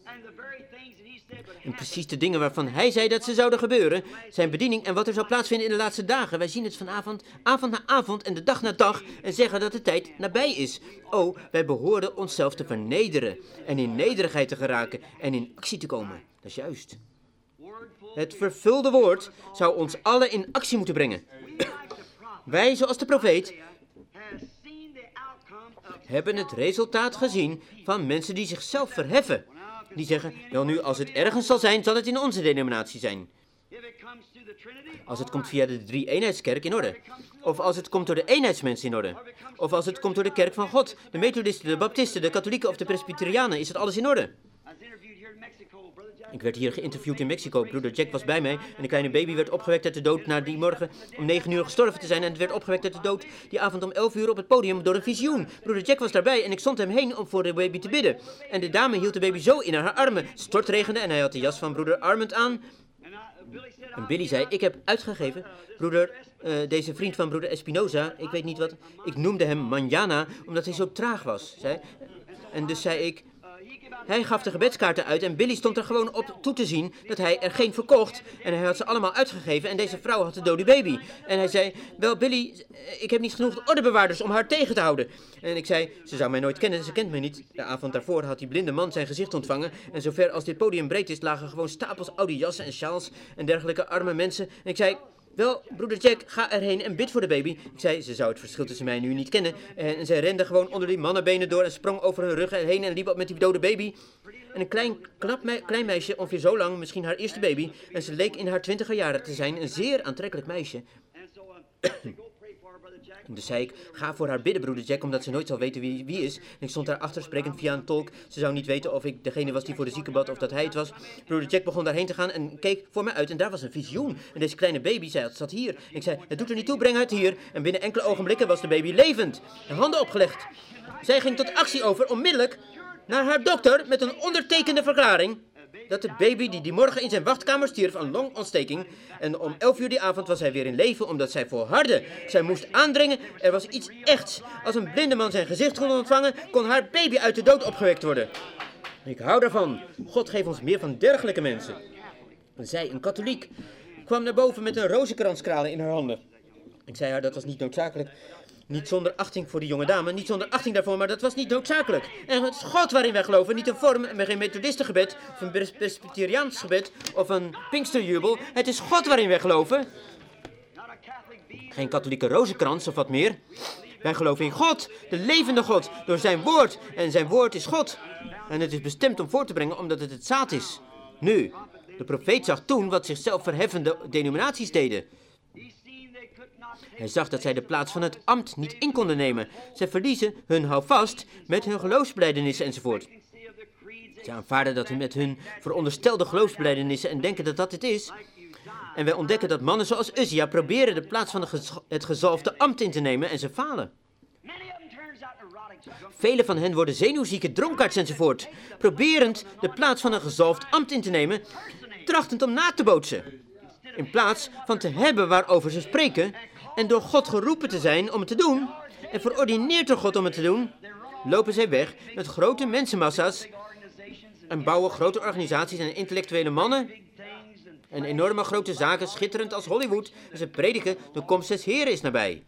Speaker 1: En precies de dingen waarvan hij zei dat ze zouden gebeuren, zijn bediening en wat er zou plaatsvinden in de laatste dagen. Wij zien het vanavond, avond na avond en de dag na dag en zeggen dat de tijd nabij is. Oh, wij behoren onszelf te vernederen en in nederigheid te geraken en in actie te komen. Dat is juist. Het vervulde woord zou ons allen in actie moeten brengen. Wij, zoals de profeet, hebben het resultaat gezien van mensen die zichzelf verheffen. Die zeggen, wel nu, als het ergens zal zijn, zal het in onze denominatie zijn. Als het komt via de drie-eenheidskerk, in orde. Of als het komt door de eenheidsmensen, in orde. Of als het komt door de kerk van God, de methodisten, de baptisten, de katholieken of de presbyterianen, is het alles in orde. Ik werd hier geïnterviewd in Mexico. Broeder Jack was bij mij en een kleine baby werd opgewekt uit de dood na die morgen om negen uur gestorven te zijn. En het werd opgewekt uit de dood die avond om elf uur op het podium door een visioen. Broeder Jack was daarbij en ik stond hem heen om voor de baby te bidden. En de dame hield de baby zo in haar armen. Het stortregende en hij had de jas van broeder Armand aan. En Billy zei, ik heb uitgegeven, broeder, uh, deze vriend van broeder Espinoza, ik weet niet wat, ik noemde hem Manjana omdat hij zo traag was. Zei. En dus zei ik, hij gaf de gebedskaarten uit en Billy stond er gewoon op toe te zien dat hij er geen verkocht. En hij had ze allemaal uitgegeven en deze vrouw had de dode baby. En hij zei, wel Billy, ik heb niet genoeg ordebewaarders om haar tegen te houden. En ik zei, ze zou mij nooit kennen, ze kent mij niet. De avond daarvoor had die blinde man zijn gezicht ontvangen. En zover als dit podium breed is, lagen gewoon stapels oude jassen en sjaals en dergelijke arme mensen. En ik zei, wel, broeder Jack, ga erheen en bid voor de baby. Ik zei, ze zou het verschil tussen mij en u niet kennen. En zij rende gewoon onder die mannenbenen door en sprong over hun rug heen en liep op met die dode baby. En een klein, knap me- klein meisje, ongeveer zo lang, misschien haar eerste baby. En ze leek in haar twintiger jaren te zijn, een zeer aantrekkelijk meisje. En dus zei ik, ga voor haar bidden, broeder Jack, omdat ze nooit zal weten wie wie is. En ik stond daar achter, sprekend via een tolk. Ze zou niet weten of ik degene was die voor de zieke bad of dat hij het was. Broeder Jack begon daarheen te gaan en keek voor mij uit en daar was een visioen. En deze kleine baby, zij zat hier. En ik zei, het doet er niet toe, breng het hier. En binnen enkele ogenblikken was de baby levend. De handen opgelegd. Zij ging tot actie over, onmiddellijk, naar haar dokter met een ondertekende verklaring dat de baby die die morgen in zijn wachtkamer stierf aan longontsteking. En om elf uur die avond was hij weer in leven omdat zij volhardde. Zij moest aandringen, er was iets echts. Als een blinde man zijn gezicht kon ontvangen, kon haar baby uit de dood opgewekt worden. Ik hou daarvan. God geeft ons meer van dergelijke mensen. En zij, een katholiek, kwam naar boven met een rozenkranskralen in haar handen. Ik zei haar dat was niet noodzakelijk. Niet zonder achting voor die jonge dame, niet zonder achting daarvoor, maar dat was niet noodzakelijk. En het is God waarin wij geloven, niet een vorm, en geen methodistengebed, of een presbyteriaans gebed, of een pinksterjubel. Het is God waarin wij geloven. Geen katholieke rozenkrans of wat meer. Wij geloven in God, de levende God, door zijn woord. En zijn woord is God. En het is bestemd om voor te brengen omdat het het zaad is. Nu, de profeet zag toen wat zichzelf verheffende denominaties deden. Hij zag dat zij de plaats van het ambt niet in konden nemen. Zij verliezen hun houvast met hun geloofsbelijdenissen enzovoort. Ze aanvaarden dat met hun veronderstelde geloofsbelijdenissen en denken dat dat het is. En wij ontdekken dat mannen zoals Uzia proberen de plaats van het gezalfde ambt in te nemen en ze falen. Velen van hen worden zenuwzieke, dronkaards enzovoort, proberend de plaats van een gezalfd ambt in te nemen, trachtend om na te bootsen. In plaats van te hebben waarover ze spreken en door God geroepen te zijn om het te doen en verordineerd door God om het te doen, lopen zij weg met grote mensenmassa's en bouwen grote organisaties en intellectuele mannen en enorme grote zaken, schitterend als Hollywood. En ze prediken, de komst des Heren is nabij.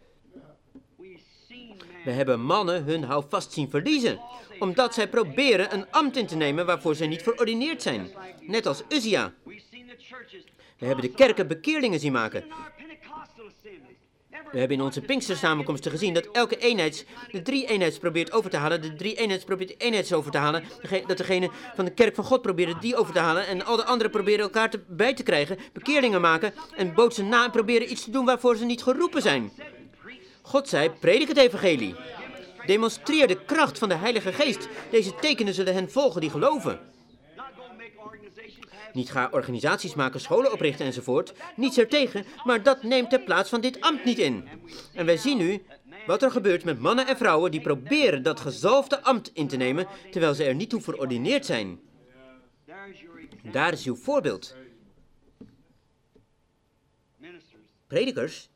Speaker 1: We hebben mannen hun houvast zien verliezen, omdat zij proberen een ambt in te nemen waarvoor zij niet verordineerd zijn. Net als Uzia. We hebben de kerken bekeerlingen zien maken. We hebben in onze Pinkstersamenkomsten gezien dat elke eenheids de drie eenheids probeert over te halen. De drie eenheids probeert de eenheids over te halen. Dat degene van de kerk van God probeert die over te halen. En al de anderen proberen elkaar te, bij te krijgen. Bekeerlingen maken en bootsen na en proberen iets te doen waarvoor ze niet geroepen zijn. God zei, predik het evangelie. Demonstreer de kracht van de Heilige Geest. Deze tekenen zullen hen volgen die geloven. Niet ga organisaties maken, scholen oprichten enzovoort. Niets ertegen, maar dat neemt de plaats van dit ambt niet in. En wij zien nu wat er gebeurt met mannen en vrouwen die proberen dat gezalfde ambt in te nemen, terwijl ze er niet toe verordineerd zijn. Daar is uw voorbeeld. Predikers.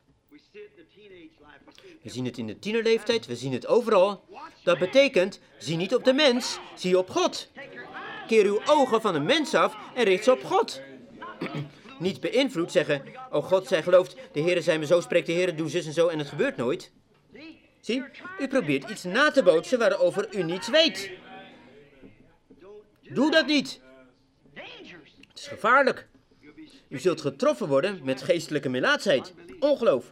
Speaker 1: We zien het in de tienerleeftijd, we zien het overal. Dat betekent, zie niet op de mens, zie op God. Keer uw ogen van de mens af en richt ze op God. Niet beïnvloed zeggen, oh God, zij gelooft, de Heere zei me zo, spreekt de Heere, doe zus en zo en het gebeurt nooit. Zie, u probeert iets na te bootsen waarover u niets weet. Doe dat niet. Het is gevaarlijk. U zult getroffen worden met geestelijke melaatsheid, ongeloof.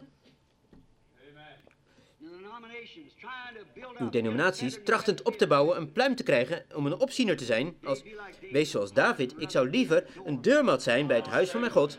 Speaker 1: Uw denominaties trachtend op te bouwen een pluim te krijgen om een opziener te zijn, als, wees zoals David, ik zou liever een deurmat zijn bij het huis van mijn God,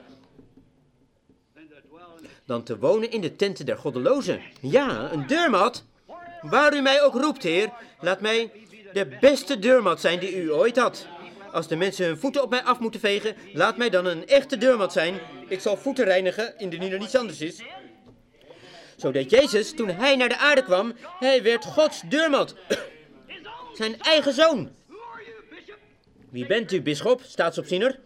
Speaker 1: dan te wonen in de tenten der goddelozen. Ja, een deurmat. Waar u mij ook roept, Heer, laat mij de beste deurmat zijn die u ooit had. Als de mensen hun voeten op mij af moeten vegen, laat mij dan een echte deurmat zijn. Ik zal voeten reinigen, indien er niets anders is. Zo deed Jezus, toen hij naar de aarde kwam, hij werd Gods deurmat. Zijn eigen zoon. Wie bent u, bisschop, staatsopziener?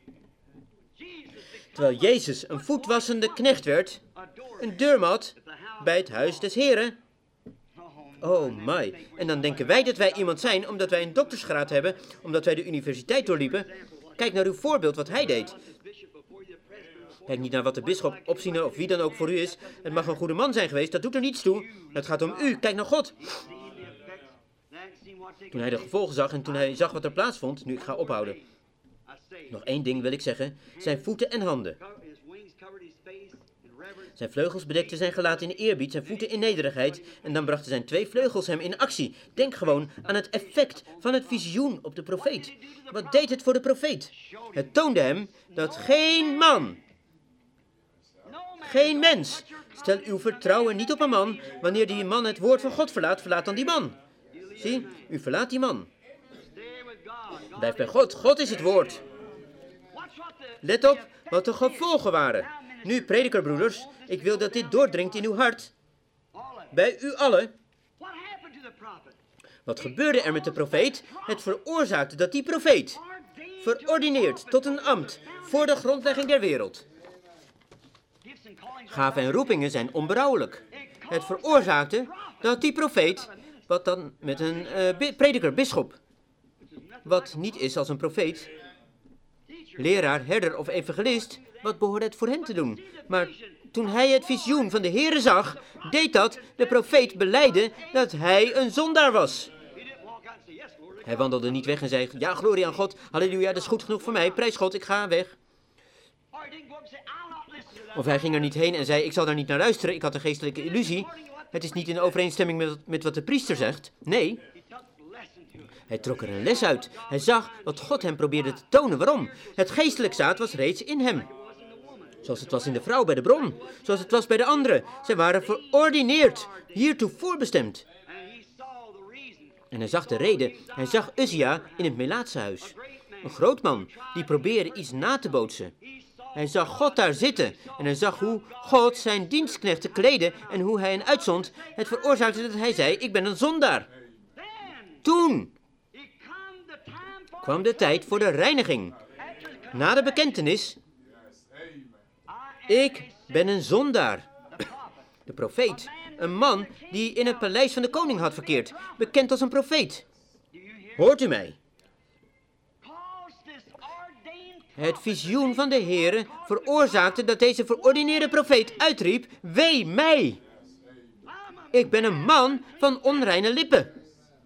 Speaker 1: Terwijl Jezus een voetwassende knecht werd, een deurmat bij het huis des Heren. Oh my. En dan denken wij dat wij iemand zijn, omdat wij een doktersgraad hebben, omdat wij de universiteit doorliepen. Kijk naar uw voorbeeld wat hij deed. Kijk niet naar wat de bisschop, opziener of wie dan ook voor u is. Het mag een goede man zijn geweest, dat doet er niets toe. Het gaat om u, kijk naar God. Toen hij de gevolgen zag en toen hij zag wat er plaatsvond, nu ik ga ophouden. Nog één ding wil ik zeggen, zijn voeten en handen. Zijn vleugels bedekten zijn gelaat in eerbied, zijn voeten in nederigheid. En dan brachten zijn twee vleugels hem in actie. Denk gewoon aan het effect van het visioen op de profeet. Wat deed het voor de profeet? Het toonde hem dat geen man, geen mens, stel uw vertrouwen niet op een man. Wanneer die man het woord van God verlaat, verlaat dan die man. Zie, u verlaat die man. Blijf bij God, God is het woord. Let op wat de gevolgen waren. Nu, predikerbroeders, ik wil dat dit doordringt in uw hart. Bij u allen. Wat gebeurde er met de profeet? Het veroorzaakte dat die profeet, verordineerd tot een ambt voor de grondlegging der wereld. Gaven en roepingen zijn onberouwelijk. Het veroorzaakte dat die profeet, wat dan met een uh, prediker, bisschop, wat niet is als een profeet, leraar, herder of evangelist, wat behoorde het voor hen te doen? Maar toen hij het visioen van de Heere zag, deed dat de profeet belijden dat hij een zondaar was. Hij wandelde niet weg en zei, ja, glorie aan God, halleluja, dat is goed genoeg voor mij, prijs God, ik ga weg. Of hij ging er niet heen en zei, ik zal daar niet naar luisteren, ik had een geestelijke illusie. Het is niet in overeenstemming met, met wat de priester zegt. Nee, hij trok er een les uit. Hij zag wat God hem probeerde te tonen. Waarom? Het geestelijk zaad was reeds in hem. Zoals het was in de vrouw bij de bron. Zoals het was bij de anderen. Zij waren verordineerd, hiertoe voorbestemd. En hij zag de reden. Hij zag Uzia in het Melaatsenhuis. Een groot man die probeerde iets na te bootsen. Hij zag God daar zitten en hij zag hoe God zijn dienstknechten kleedde en hoe hij hen uitzond. Het veroorzaakte dat hij zei, ik ben een zondaar. Toen kwam de tijd voor de reiniging. Na de bekentenis, ik ben een zondaar. De profeet, een man die in het paleis van de koning had verkeerd, bekend als een profeet. Hoort u mij? Het visioen van de Heere veroorzaakte dat deze verordineerde profeet uitriep, wee mij! Ik ben een man van onreine lippen.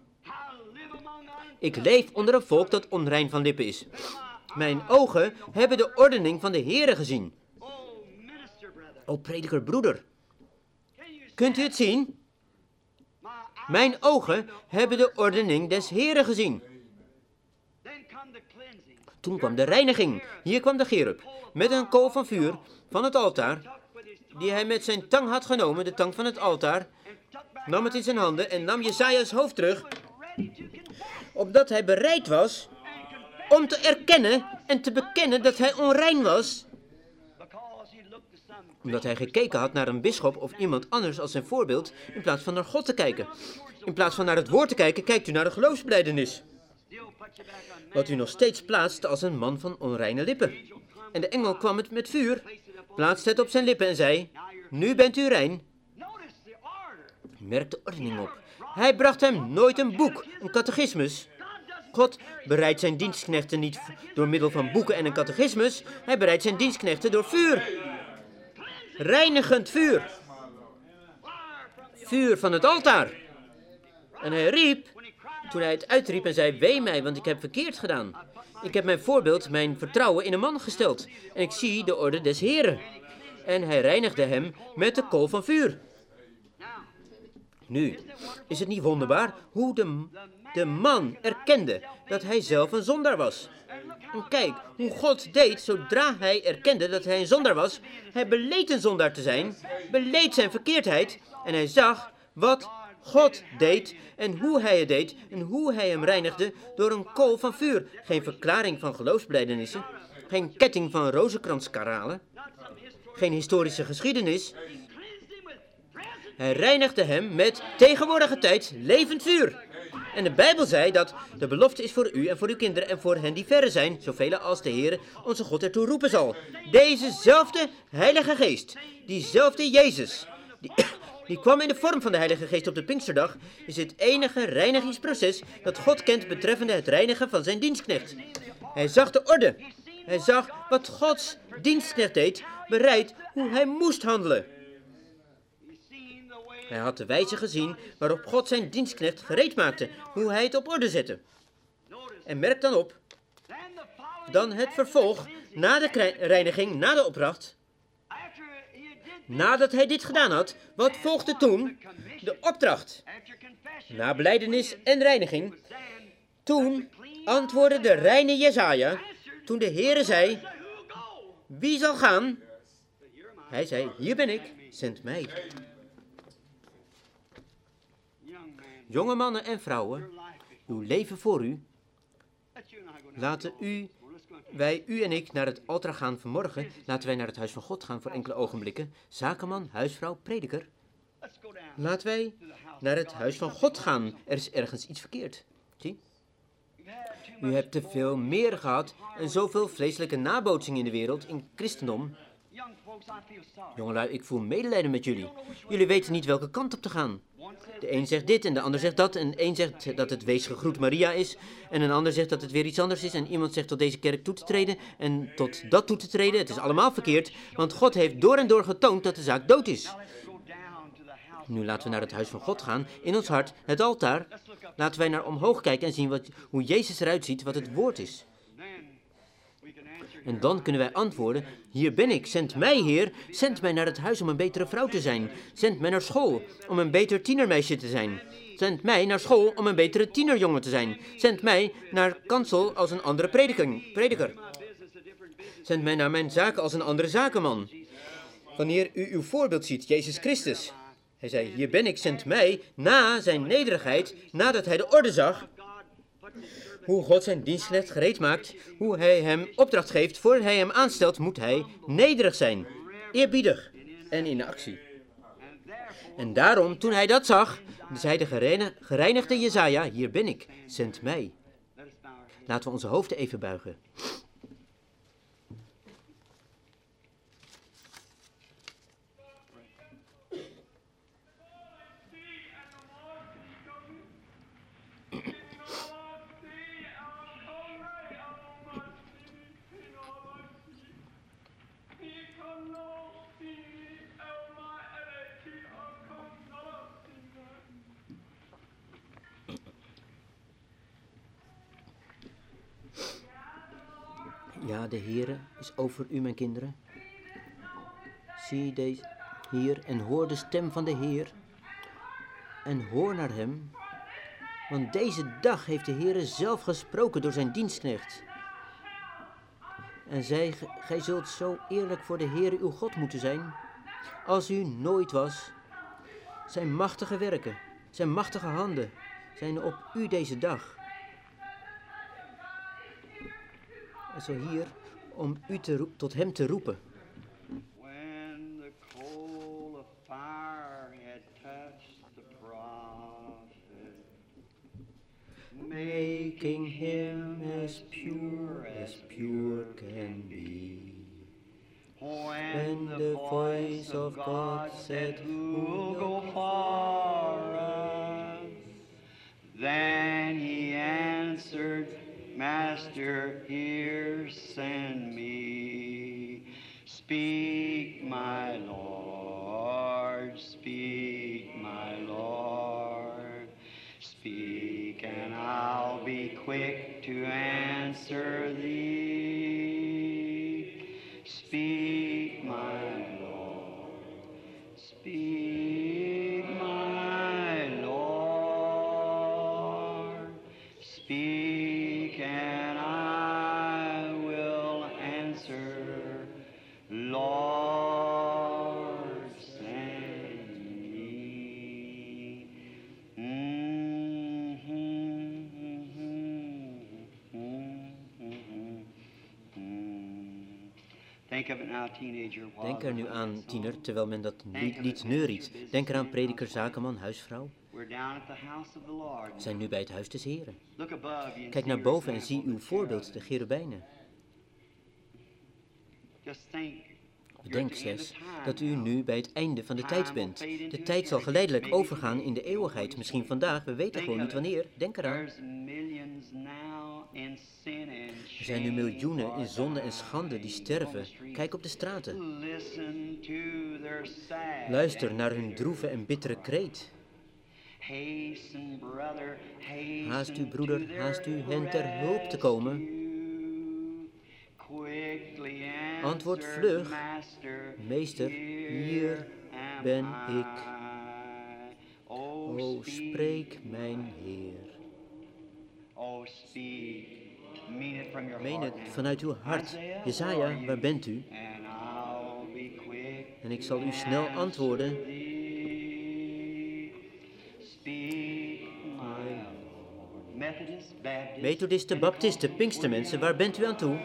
Speaker 1: Ik leef onder een volk dat onrein van lippen is. Mijn ogen hebben de ordening van de Heere gezien. O prediker broeder, kunt u het zien? Mijn ogen hebben de ordening des Heere gezien. Toen kwam de reiniging. Hier kwam de cherub met een kool van vuur van het altaar, die hij met zijn tang had genomen, de tang van het altaar, nam het in zijn handen en nam Jesaja's hoofd terug, opdat hij bereid was om te erkennen en te bekennen dat hij onrein was, omdat hij gekeken had naar een bisschop of iemand anders als zijn voorbeeld, in plaats van naar God te kijken. In plaats van naar het woord te kijken, kijkt u naar de geloofsbelijdenis, wat u nog steeds plaatst als een man van onreine lippen. En de engel kwam het met vuur, plaatste het op zijn lippen en zei, nu bent u rein. Merk de ordening op. Hij bracht hem nooit een boek, een catechismus. God bereidt zijn dienstknechten niet door middel van boeken en een catechismus. Hij bereidt zijn dienstknechten door vuur. Reinigend vuur. Vuur van het altaar. En hij riep, toen hij het uitriep en zei, wee mij, want ik heb verkeerd gedaan. Ik heb mijn voorbeeld, mijn vertrouwen in een man gesteld. En ik zie de orde des Heren. En hij reinigde hem met de kool van vuur. Nu, is het niet wonderbaar hoe de, de man erkende dat hij zelf een zondaar was? En kijk, hoe God deed zodra hij erkende dat hij een zondaar was. Hij beleed een zondaar te zijn, beleed zijn verkeerdheid en hij zag wat God deed en hoe hij het deed en hoe hij hem reinigde door een kool van vuur. Geen verklaring van geloofsbelijdenissen, geen ketting van rozenkranskaralen, geen historische geschiedenis. Hij reinigde hem met tegenwoordige tijd levend vuur. En de Bijbel zei dat de belofte is voor u en voor uw kinderen en voor hen die verre zijn, zoveel als de Heere onze God ertoe roepen zal. Dezezelfde Heilige Geest, diezelfde Jezus, die, die kwam in de vorm van de Heilige Geest op de Pinksterdag, is het enige reinigingsproces dat God kent betreffende het reinigen van zijn dienstknecht. Hij zag de orde. Hij zag wat Gods dienstknecht deed, bereid hoe hij moest handelen. Hij had de wijze gezien waarop God zijn dienstknecht gereed maakte, hoe hij het op orde zette. En merk dan op, dan het vervolg, na de reiniging, na de opdracht. Nadat hij dit gedaan had, wat volgde toen? De opdracht. Na belijdenis en reiniging. Toen antwoordde de reine Jesaja, toen de Heere zei, wie zal gaan? Hij zei, hier ben ik, zend mij. Jonge mannen en vrouwen, uw leven voor u. Laten u, wij, u en ik, naar het altaar gaan vanmorgen. Laten wij naar het huis van God gaan voor enkele ogenblikken. Zakenman, huisvrouw, prediker. Laten wij naar het huis van God gaan. Er is ergens iets verkeerd. Zie? U hebt te veel meer gehad en zoveel vleeselijke nabootsing in de wereld, in christendom. Jongelui, ik voel medelijden met jullie. Jullie weten niet welke kant op te gaan. De een zegt dit en de ander zegt dat. En de een zegt dat het wees gegroet Maria is. En een ander zegt dat het weer iets anders is. En iemand zegt tot deze kerk toe te treden en tot dat toe te treden. Het is allemaal verkeerd, want God heeft door en door getoond dat de zaak dood is. Nu laten we naar het huis van God gaan, in ons hart, het altaar. Laten wij naar omhoog kijken en zien wat, hoe Jezus eruit ziet, wat het woord is. En dan kunnen wij antwoorden, hier ben ik, zend mij Heer, zend mij naar het huis om een betere vrouw te zijn. Zend mij naar school om een beter tienermeisje te zijn. Zend mij naar school om een betere tienerjongen te zijn. Zend mij naar kansel als een andere prediker. Zend mij naar mijn zaken als een andere zakenman. Wanneer u uw voorbeeld ziet, Jezus Christus. Hij zei, hier ben ik, zend mij, na zijn nederigheid, nadat hij de orde zag, hoe God zijn dienstknecht gereed maakt, hoe hij hem opdracht geeft, voordat hij hem aanstelt, moet hij nederig zijn, eerbiedig en in actie. En daarom, toen hij dat zag, zei de gereine- gereinigde Jesaja, hier ben ik, zend mij. Laten we onze hoofden even buigen. Ja, de Heere is over u, mijn kinderen. Zie deze hier en hoor de stem van de Heer. En hoor naar hem, want deze dag heeft de Heere zelf gesproken door zijn dienstknecht. En zij, gij zult zo eerlijk voor de Heere uw God moeten zijn, als u nooit was. Zijn machtige werken, zijn machtige handen zijn op u deze dag. En zo hier om u te roep, tot hem te roepen.
Speaker 2: When the coal of fire had touched the prophet,
Speaker 1: Making him as pure as pure can be. When the voice of God said,
Speaker 2: "Who'll go for us?" Then he answered, "Master, here send me. Speak, my Lord, speak, my Lord. Speak, and I'll be quick to answer thee. Speak, my Lord, speak, my Lord. Speak, and I will answer, Lord, send me. Mm-hmm, mm-hmm, mm-hmm, mm. Think of it now, teenager. while
Speaker 1: Denk er nu
Speaker 2: the
Speaker 1: aan,
Speaker 2: song.
Speaker 1: tiener, terwijl men dat lied, lied neuriet. Denk eraan, prediker, zakenman, huisvrouw.
Speaker 2: We're down at the house of the Lord.
Speaker 1: We zijn nu bij het huis des Heren.
Speaker 2: Look above you and
Speaker 1: Kijk
Speaker 2: see
Speaker 1: naar
Speaker 2: your
Speaker 1: boven en zie
Speaker 2: example,
Speaker 1: uw
Speaker 2: the
Speaker 1: voorbeeld, de
Speaker 2: cherubim.
Speaker 1: cherubijnen.
Speaker 2: Just think.
Speaker 1: Bedenk slechts dat u nu bij het einde van de tijd bent. De tijd zal geleidelijk overgaan in de eeuwigheid. Misschien vandaag, we weten gewoon niet wanneer. Denk eraan.
Speaker 2: There's millions now in sin and
Speaker 1: Er zijn nu
Speaker 2: shame
Speaker 1: miljoenen in
Speaker 2: for
Speaker 1: zonde en schande die sterven. Kijk op de straten.
Speaker 2: Listen to their sad
Speaker 1: Luister naar hun droeve en bittere kreet.
Speaker 2: Hasten, brother, hasten
Speaker 1: Haast u,
Speaker 2: to
Speaker 1: broeder,
Speaker 2: their
Speaker 1: haast u hen ter hulp te komen.
Speaker 2: rescue. Quickly
Speaker 1: Antwoord
Speaker 2: answer,
Speaker 1: vlug.
Speaker 2: Master,
Speaker 1: Meester, hier
Speaker 2: am
Speaker 1: ben
Speaker 2: I.
Speaker 1: ik.
Speaker 2: O,
Speaker 1: O, spreek mijn Heer.
Speaker 2: Oh, speak. Mean it from your
Speaker 1: Meen
Speaker 2: heart
Speaker 1: het
Speaker 2: now.
Speaker 1: vanuit uw hart.
Speaker 2: Isaiah,
Speaker 1: Jesaja,
Speaker 2: where are
Speaker 1: waar
Speaker 2: you?
Speaker 1: bent u?
Speaker 2: And I'll be quick
Speaker 1: En ik
Speaker 2: to
Speaker 1: zal u snel
Speaker 2: answer
Speaker 1: antwoorden.
Speaker 2: thee. Speak, my Lord. Methodist, Baptist,
Speaker 1: Methodisten, baptisten, pinkstermensen, waar bent u aan toe?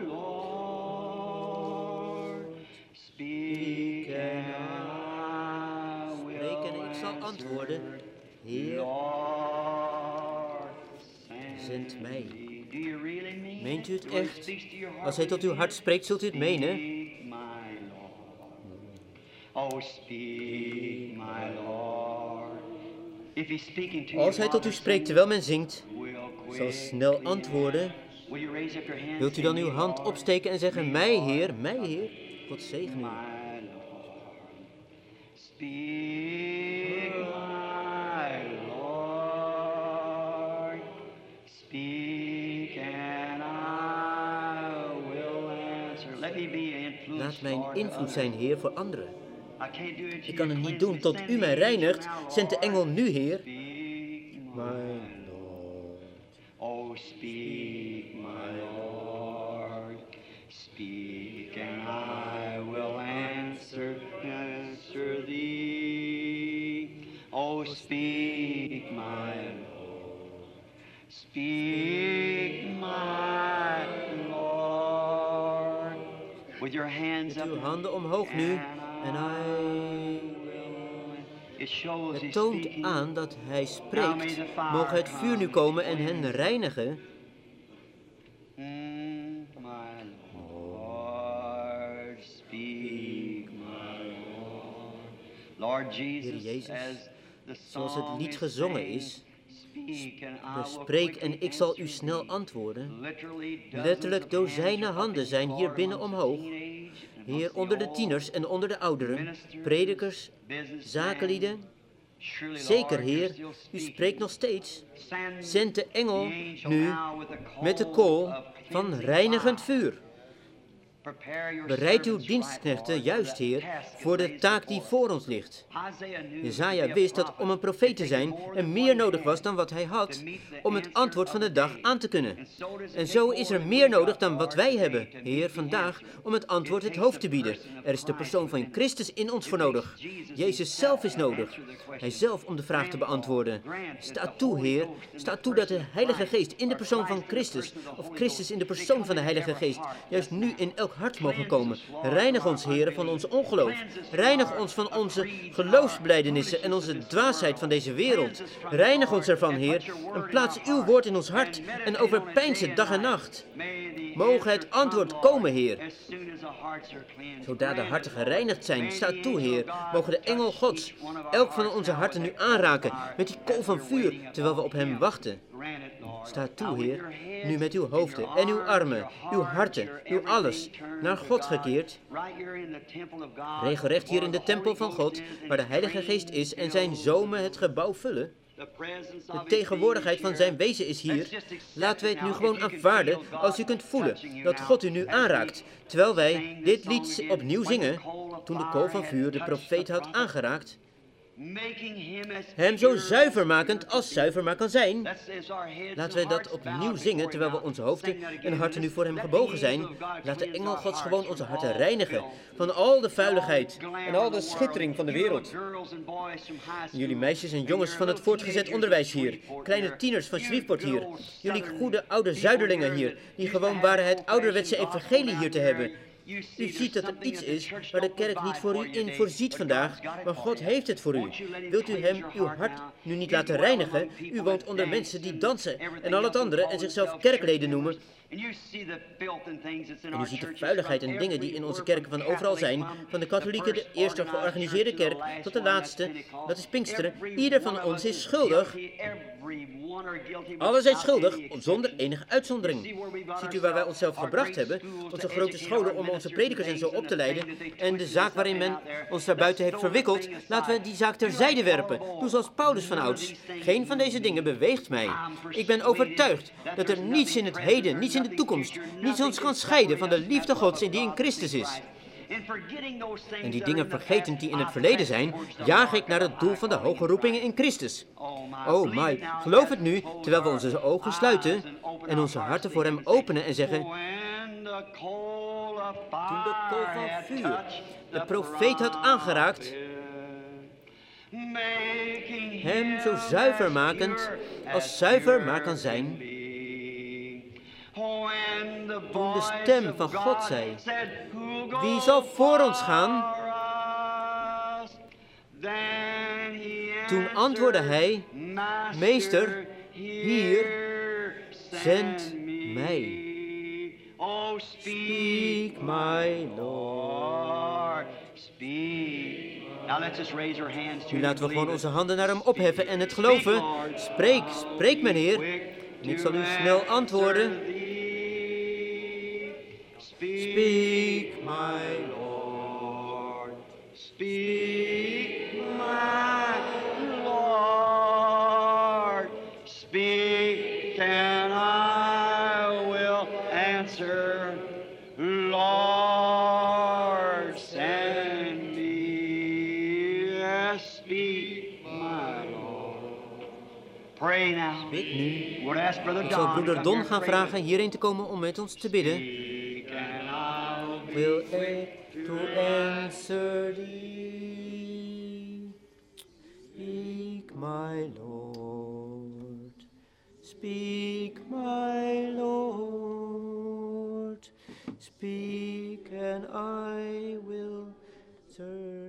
Speaker 2: Lord, speak and I will
Speaker 1: Spreken en ik zal antwoorden.
Speaker 2: answer.
Speaker 1: Heer,
Speaker 2: Lord,
Speaker 1: zend mij.
Speaker 2: me. Do you really mean
Speaker 1: Meent u
Speaker 2: it?
Speaker 1: het
Speaker 2: When he
Speaker 1: echt?
Speaker 2: speaks to your heart,
Speaker 1: Als hij tot uw hart spreekt, zult u het menen.
Speaker 2: Speak, my Lord. Oh, speak, my Lord. If he's speaking to
Speaker 1: Als hij
Speaker 2: you
Speaker 1: tot u
Speaker 2: while
Speaker 1: spreekt terwijl men zingt,
Speaker 2: singing, will
Speaker 1: zal
Speaker 2: quickly
Speaker 1: snel antwoorden.
Speaker 2: Will you raise up your hand,
Speaker 1: Wilt u dan
Speaker 2: say,
Speaker 1: uw hand
Speaker 2: Lord,
Speaker 1: opsteken en zeggen,
Speaker 2: me,
Speaker 1: mij
Speaker 2: Lord,
Speaker 1: Heer, mij Heer? God zegen u.
Speaker 2: my Lord. Speak, my Lord. Speak and I will answer. Let me be an influence,
Speaker 1: Laat mijn
Speaker 2: Lord, to
Speaker 1: invloed zijn,
Speaker 2: others.
Speaker 1: Heer, voor anderen.
Speaker 2: I can't do it.
Speaker 1: Ik kan het niet doen tot u mij reinigt. Zend de engel nu, Heer. Mijn Lord.
Speaker 2: Oh, speak, my Lord. Speak, and I will answer, answer thee. Speak, my Lord. With your hands
Speaker 1: Met
Speaker 2: up.
Speaker 1: uw handen omhoog nu. En hij...
Speaker 2: It shows
Speaker 1: Het
Speaker 2: he's
Speaker 1: toont
Speaker 2: speaking.
Speaker 1: aan dat hij spreekt. Mogen het vuur nu komen en hen reinigen.
Speaker 2: Mm, my Lord, speak, my Lord. Lord
Speaker 1: Heer
Speaker 2: Jesus,
Speaker 1: Jezus,
Speaker 2: as the
Speaker 1: zoals het
Speaker 2: song
Speaker 1: lied
Speaker 2: is
Speaker 1: gezongen
Speaker 2: saying,
Speaker 1: is,
Speaker 2: speak and I will
Speaker 1: spreek en
Speaker 2: quickly
Speaker 1: ik zal u
Speaker 2: answer
Speaker 1: snel
Speaker 2: thee.
Speaker 1: antwoorden.
Speaker 2: Literally dozens
Speaker 1: Letterlijk
Speaker 2: of
Speaker 1: dozijnen
Speaker 2: hands are up
Speaker 1: handen
Speaker 2: in
Speaker 1: zijn hier
Speaker 2: court
Speaker 1: binnen
Speaker 2: amongst the
Speaker 1: omhoog.
Speaker 2: teenage and
Speaker 1: Heer,
Speaker 2: amongst the
Speaker 1: onder de
Speaker 2: old,
Speaker 1: tieners en onder de ouderen,
Speaker 2: ministers,
Speaker 1: predikers,
Speaker 2: businessmen.
Speaker 1: zakenlieden.
Speaker 2: Surely,
Speaker 1: Zeker,
Speaker 2: Lord, you're
Speaker 1: Heer,
Speaker 2: still
Speaker 1: u
Speaker 2: speaking.
Speaker 1: spreekt nog steeds.
Speaker 2: Send
Speaker 1: Zend de engel
Speaker 2: the angel
Speaker 1: nu
Speaker 2: now with the
Speaker 1: met de
Speaker 2: coal
Speaker 1: kool
Speaker 2: of
Speaker 1: van
Speaker 2: cleansing
Speaker 1: reinigend
Speaker 2: fire.
Speaker 1: vuur.
Speaker 2: Prepare your
Speaker 1: Bereid uw
Speaker 2: servants
Speaker 1: dienstknechten
Speaker 2: right, Lord,
Speaker 1: juist,
Speaker 2: for the
Speaker 1: Heer,
Speaker 2: task
Speaker 1: voor
Speaker 2: is
Speaker 1: de
Speaker 2: laid
Speaker 1: taak die
Speaker 2: before
Speaker 1: voor ons ligt.
Speaker 2: Isaiah knew
Speaker 1: Jezaja
Speaker 2: to be a
Speaker 1: wist dat
Speaker 2: prophet,
Speaker 1: om een profeet te
Speaker 2: it
Speaker 1: zijn
Speaker 2: takes more
Speaker 1: er
Speaker 2: than
Speaker 1: meer
Speaker 2: one
Speaker 1: nodig was
Speaker 2: hand
Speaker 1: dan wat hij
Speaker 2: to
Speaker 1: had
Speaker 2: meet the
Speaker 1: om het
Speaker 2: answer
Speaker 1: antwoord van
Speaker 2: of
Speaker 1: de
Speaker 2: the
Speaker 1: dag
Speaker 2: day.
Speaker 1: aan te kunnen.
Speaker 2: And so does it
Speaker 1: En
Speaker 2: take
Speaker 1: zo
Speaker 2: more
Speaker 1: is er
Speaker 2: than
Speaker 1: meer
Speaker 2: we
Speaker 1: nodig
Speaker 2: got,
Speaker 1: dan wat
Speaker 2: Lord,
Speaker 1: wij
Speaker 2: today
Speaker 1: hebben,
Speaker 2: to meet
Speaker 1: Heer,
Speaker 2: the
Speaker 1: vandaag,
Speaker 2: answer.
Speaker 1: om het antwoord
Speaker 2: It
Speaker 1: het
Speaker 2: takes
Speaker 1: hoofd
Speaker 2: the
Speaker 1: te bieden.
Speaker 2: person of
Speaker 1: Er is de
Speaker 2: Christ
Speaker 1: persoon van
Speaker 2: within us.
Speaker 1: Christus in ons
Speaker 2: It
Speaker 1: voor
Speaker 2: takes
Speaker 1: nodig.
Speaker 2: Jesus
Speaker 1: Jezus
Speaker 2: himself
Speaker 1: zelf is
Speaker 2: to
Speaker 1: nodig.
Speaker 2: answer the question.
Speaker 1: Hij zelf om de vraag te
Speaker 2: Grant,
Speaker 1: beantwoorden.
Speaker 2: Lord, grant that
Speaker 1: Sta
Speaker 2: the
Speaker 1: toe,
Speaker 2: Holy
Speaker 1: Heer.
Speaker 2: Ghost in
Speaker 1: Sta
Speaker 2: the
Speaker 1: toe dat de
Speaker 2: person of
Speaker 1: Heilige
Speaker 2: Christ,
Speaker 1: Geest in de
Speaker 2: or
Speaker 1: persoon van
Speaker 2: Christ in the
Speaker 1: Christus,
Speaker 2: person of the
Speaker 1: of
Speaker 2: Holy
Speaker 1: Christus
Speaker 2: Ghost,
Speaker 1: in de
Speaker 2: they
Speaker 1: persoon
Speaker 2: come
Speaker 1: van de
Speaker 2: into
Speaker 1: Heilige
Speaker 2: every
Speaker 1: Geest,
Speaker 2: heart
Speaker 1: juist
Speaker 2: just
Speaker 1: nu
Speaker 2: now.
Speaker 1: in elk hart mogen
Speaker 2: Cleanse
Speaker 1: komen.
Speaker 2: us, Lord,
Speaker 1: Reinig
Speaker 2: from
Speaker 1: ons,
Speaker 2: our
Speaker 1: Heer, van
Speaker 2: unbelief.
Speaker 1: ons ongeloof.
Speaker 2: Cleanse us from
Speaker 1: Reinig
Speaker 2: our
Speaker 1: ons van onze
Speaker 2: creeds and
Speaker 1: geloofsbelijdenissen en
Speaker 2: our
Speaker 1: onze
Speaker 2: foolishness of this
Speaker 1: dwaasheid van
Speaker 2: world.
Speaker 1: deze wereld.
Speaker 2: Cleanse us from it,
Speaker 1: Reinig
Speaker 2: Lord,
Speaker 1: ons ervan,
Speaker 2: and
Speaker 1: Heer,
Speaker 2: put your word
Speaker 1: en
Speaker 2: in
Speaker 1: plaats
Speaker 2: our
Speaker 1: uw
Speaker 2: heart.
Speaker 1: woord in ons hart
Speaker 2: And
Speaker 1: en
Speaker 2: meditate on it
Speaker 1: overpeins
Speaker 2: day
Speaker 1: het dag en
Speaker 2: and night.
Speaker 1: nacht.
Speaker 2: May the
Speaker 1: Mogen
Speaker 2: answer
Speaker 1: het antwoord
Speaker 2: come,
Speaker 1: komen,
Speaker 2: Lord,
Speaker 1: Heer.
Speaker 2: as soon as our hearts are cleansed.
Speaker 1: Zodra de
Speaker 2: Grant
Speaker 1: harten
Speaker 2: it, Lord.
Speaker 1: gereinigd zijn,
Speaker 2: May
Speaker 1: sta
Speaker 2: the
Speaker 1: toe,
Speaker 2: angel
Speaker 1: Heer.
Speaker 2: of God
Speaker 1: Mogen de engel
Speaker 2: touch
Speaker 1: Gods
Speaker 2: each one of our
Speaker 1: elk van
Speaker 2: hearts
Speaker 1: onze
Speaker 2: now
Speaker 1: harten
Speaker 2: with
Speaker 1: nu
Speaker 2: that coal of
Speaker 1: aanraken
Speaker 2: fire
Speaker 1: met die
Speaker 2: as
Speaker 1: kool van
Speaker 2: we're
Speaker 1: vuur,
Speaker 2: waiting
Speaker 1: terwijl we op
Speaker 2: upon
Speaker 1: hem
Speaker 2: him.
Speaker 1: wachten.
Speaker 2: Grant it, Lord.
Speaker 1: Sta
Speaker 2: Now
Speaker 1: toe,
Speaker 2: with
Speaker 1: Heer,
Speaker 2: your heads
Speaker 1: nu met uw
Speaker 2: and
Speaker 1: hoofden
Speaker 2: your
Speaker 1: en uw
Speaker 2: arms,
Speaker 1: armen,
Speaker 2: your
Speaker 1: uw
Speaker 2: hearts,
Speaker 1: harten,
Speaker 2: your
Speaker 1: uw alles
Speaker 2: everything turned
Speaker 1: naar
Speaker 2: to
Speaker 1: God
Speaker 2: God.
Speaker 1: gekeerd.
Speaker 2: Right here in the temple of God,
Speaker 1: Regelrecht hier in de
Speaker 2: where the
Speaker 1: tempel
Speaker 2: Holy
Speaker 1: van
Speaker 2: Ghost
Speaker 1: God,
Speaker 2: is and
Speaker 1: waar de
Speaker 2: his
Speaker 1: Heilige Geest
Speaker 2: train
Speaker 1: is en zijn
Speaker 2: fills
Speaker 1: zomen
Speaker 2: the
Speaker 1: het gebouw vullen.
Speaker 2: The presence
Speaker 1: De
Speaker 2: of his
Speaker 1: tegenwoordigheid van
Speaker 2: being
Speaker 1: zijn
Speaker 2: here.
Speaker 1: wezen is hier.
Speaker 2: Let's just accept
Speaker 1: Laten wij
Speaker 2: it
Speaker 1: het nu
Speaker 2: now.
Speaker 1: gewoon
Speaker 2: If you can
Speaker 1: aanvaarden
Speaker 2: feel God
Speaker 1: als u kunt voelen
Speaker 2: touching you
Speaker 1: dat
Speaker 2: now
Speaker 1: God u nu
Speaker 2: as we
Speaker 1: aanraakt. Terwijl wij
Speaker 2: sing
Speaker 1: dit
Speaker 2: this song
Speaker 1: lied
Speaker 2: again,
Speaker 1: opnieuw
Speaker 2: when the
Speaker 1: zingen,
Speaker 2: coal of
Speaker 1: toen de
Speaker 2: fire
Speaker 1: kool van
Speaker 2: had
Speaker 1: vuur de
Speaker 2: touched
Speaker 1: profeet
Speaker 2: the
Speaker 1: had
Speaker 2: prophet,
Speaker 1: aangeraakt.
Speaker 2: making him as
Speaker 1: Hem zo
Speaker 2: pure
Speaker 1: zuiver
Speaker 2: as
Speaker 1: makend
Speaker 2: pure
Speaker 1: als
Speaker 2: could
Speaker 1: zuiver maar kan zijn.
Speaker 2: be. Let's as our heads
Speaker 1: Laten
Speaker 2: and
Speaker 1: wij dat
Speaker 2: hearts
Speaker 1: opnieuw
Speaker 2: bowed
Speaker 1: zingen
Speaker 2: before
Speaker 1: terwijl we
Speaker 2: him
Speaker 1: onze
Speaker 2: now.
Speaker 1: hoofden
Speaker 2: Sing that
Speaker 1: en
Speaker 2: again.
Speaker 1: harten nu
Speaker 2: Let's-
Speaker 1: voor hem
Speaker 2: let the
Speaker 1: gebogen
Speaker 2: angel
Speaker 1: zijn.
Speaker 2: of God
Speaker 1: Laat de
Speaker 2: cleanse
Speaker 1: engel
Speaker 2: our
Speaker 1: Gods
Speaker 2: hearts
Speaker 1: gewoon onze
Speaker 2: from
Speaker 1: harten
Speaker 2: all
Speaker 1: reinigen.
Speaker 2: filth.
Speaker 1: Van al de vuiligheid
Speaker 2: All glamour
Speaker 1: en al
Speaker 2: of
Speaker 1: de
Speaker 2: the world.
Speaker 1: schittering van de
Speaker 2: You
Speaker 1: wereld.
Speaker 2: little girls and boys from high school.
Speaker 1: Jullie meisjes en
Speaker 2: And
Speaker 1: jongens
Speaker 2: your
Speaker 1: van het
Speaker 2: little
Speaker 1: voortgezet
Speaker 2: teenagers
Speaker 1: onderwijs
Speaker 2: from
Speaker 1: hier.
Speaker 2: Shreveport
Speaker 1: Kleine
Speaker 2: here.
Speaker 1: tieners van
Speaker 2: You
Speaker 1: Shreveport
Speaker 2: good
Speaker 1: hier.
Speaker 2: old
Speaker 1: Jullie
Speaker 2: southern
Speaker 1: goede oude
Speaker 2: people
Speaker 1: zuiderlingen
Speaker 2: here
Speaker 1: hier.
Speaker 2: that
Speaker 1: Die
Speaker 2: used to
Speaker 1: gewoon
Speaker 2: have
Speaker 1: waren
Speaker 2: the
Speaker 1: het ouderwetse
Speaker 2: old-fashioned gospel
Speaker 1: evangelie hier te
Speaker 2: down
Speaker 1: hebben.
Speaker 2: there. You see
Speaker 1: U
Speaker 2: there's
Speaker 1: ziet dat er
Speaker 2: something
Speaker 1: iets
Speaker 2: that the
Speaker 1: is
Speaker 2: church
Speaker 1: waar de
Speaker 2: don't
Speaker 1: kerk niet
Speaker 2: provide
Speaker 1: voor
Speaker 2: for
Speaker 1: u
Speaker 2: you
Speaker 1: in
Speaker 2: today,
Speaker 1: voorziet
Speaker 2: but
Speaker 1: vandaag,
Speaker 2: God's got it
Speaker 1: maar
Speaker 2: for
Speaker 1: God
Speaker 2: you.
Speaker 1: heeft het voor u.
Speaker 2: Won't you let him
Speaker 1: Wilt u
Speaker 2: cleanse
Speaker 1: hem
Speaker 2: your
Speaker 1: uw
Speaker 2: heart
Speaker 1: hart
Speaker 2: now?
Speaker 1: nu niet
Speaker 2: You
Speaker 1: laten
Speaker 2: dwell
Speaker 1: reinigen?
Speaker 2: among people
Speaker 1: U woont
Speaker 2: that
Speaker 1: onder
Speaker 2: dance
Speaker 1: mensen die
Speaker 2: and
Speaker 1: dansen
Speaker 2: everything
Speaker 1: en al het
Speaker 2: else and
Speaker 1: andere
Speaker 2: call
Speaker 1: en zichzelf
Speaker 2: themselves
Speaker 1: kerkleden
Speaker 2: church
Speaker 1: noemen.
Speaker 2: members. And you see the filth and things that's in
Speaker 1: En u
Speaker 2: our
Speaker 1: ziet de
Speaker 2: churches
Speaker 1: vuiligheid
Speaker 2: from
Speaker 1: en dingen die in onze
Speaker 2: everywhere,
Speaker 1: kerken van
Speaker 2: from
Speaker 1: overal
Speaker 2: Catholic,
Speaker 1: zijn,
Speaker 2: from
Speaker 1: van de
Speaker 2: the
Speaker 1: katholieke, de
Speaker 2: first
Speaker 1: eerste
Speaker 2: organized
Speaker 1: georganiseerde
Speaker 2: church to the
Speaker 1: kerk,
Speaker 2: last
Speaker 1: tot de
Speaker 2: one, that's
Speaker 1: laatste,
Speaker 2: Pentecost.
Speaker 1: dat is Pinksteren.
Speaker 2: Every
Speaker 1: Ieder
Speaker 2: one
Speaker 1: van
Speaker 2: of
Speaker 1: ons
Speaker 2: us
Speaker 1: is
Speaker 2: is
Speaker 1: schuldig.
Speaker 2: guilty. Every one are guilty
Speaker 1: Alle zijn
Speaker 2: without
Speaker 1: schuldig,
Speaker 2: any
Speaker 1: zonder
Speaker 2: exception.
Speaker 1: enige uitzondering. Ziet u waar wij onszelf gebracht hebben? Onze grote scholen om onze predikers en zo op te leiden. En de zaak waarin men ons daarbuiten heeft verwikkeld, laten we die zaak terzijde werpen. Doe zoals Paulus van ouds. Geen van deze dingen beweegt mij. Ik ben overtuigd dat er niets in het heden, niets in de toekomst, niets ons kan scheiden van de liefde Gods die in Christus is. En die dingen vergetend die in het verleden zijn, jaag ik naar het doel van de hoge roepingen in Christus. Oh my, geloof het nu, terwijl we onze ogen sluiten en onze harten voor hem openen en zeggen: toen de kool van vuur de profeet had aangeraakt, hem zo zuiver makend als zuiver maar kan zijn, toen de stem van God zei: wie zal voor ons gaan? Toen antwoordde hij: meester, hier, zend mij. Speak, my Lord. Nu laten we gewoon onze handen naar hem opheffen en het geloven. Spreek, spreek mijn Heer. En ik zal u snel antwoorden. Speak, my Lord.
Speaker 2: Speak, my Lord. Speak, and I will answer. Lord, send me. Yes, speak, my Lord. Pray now.
Speaker 1: Bid nu.
Speaker 2: We'll ask Brother
Speaker 1: Ik zal
Speaker 2: Don to
Speaker 1: broeder
Speaker 2: come
Speaker 1: Don
Speaker 2: here
Speaker 1: gaan
Speaker 2: and pray
Speaker 1: vragen hierheen te komen om met ons te bidden.
Speaker 2: Speak, and I'll be
Speaker 1: Will aid to answer thee. Speak, my Lord. Speak, my Lord, speak, and I will turn.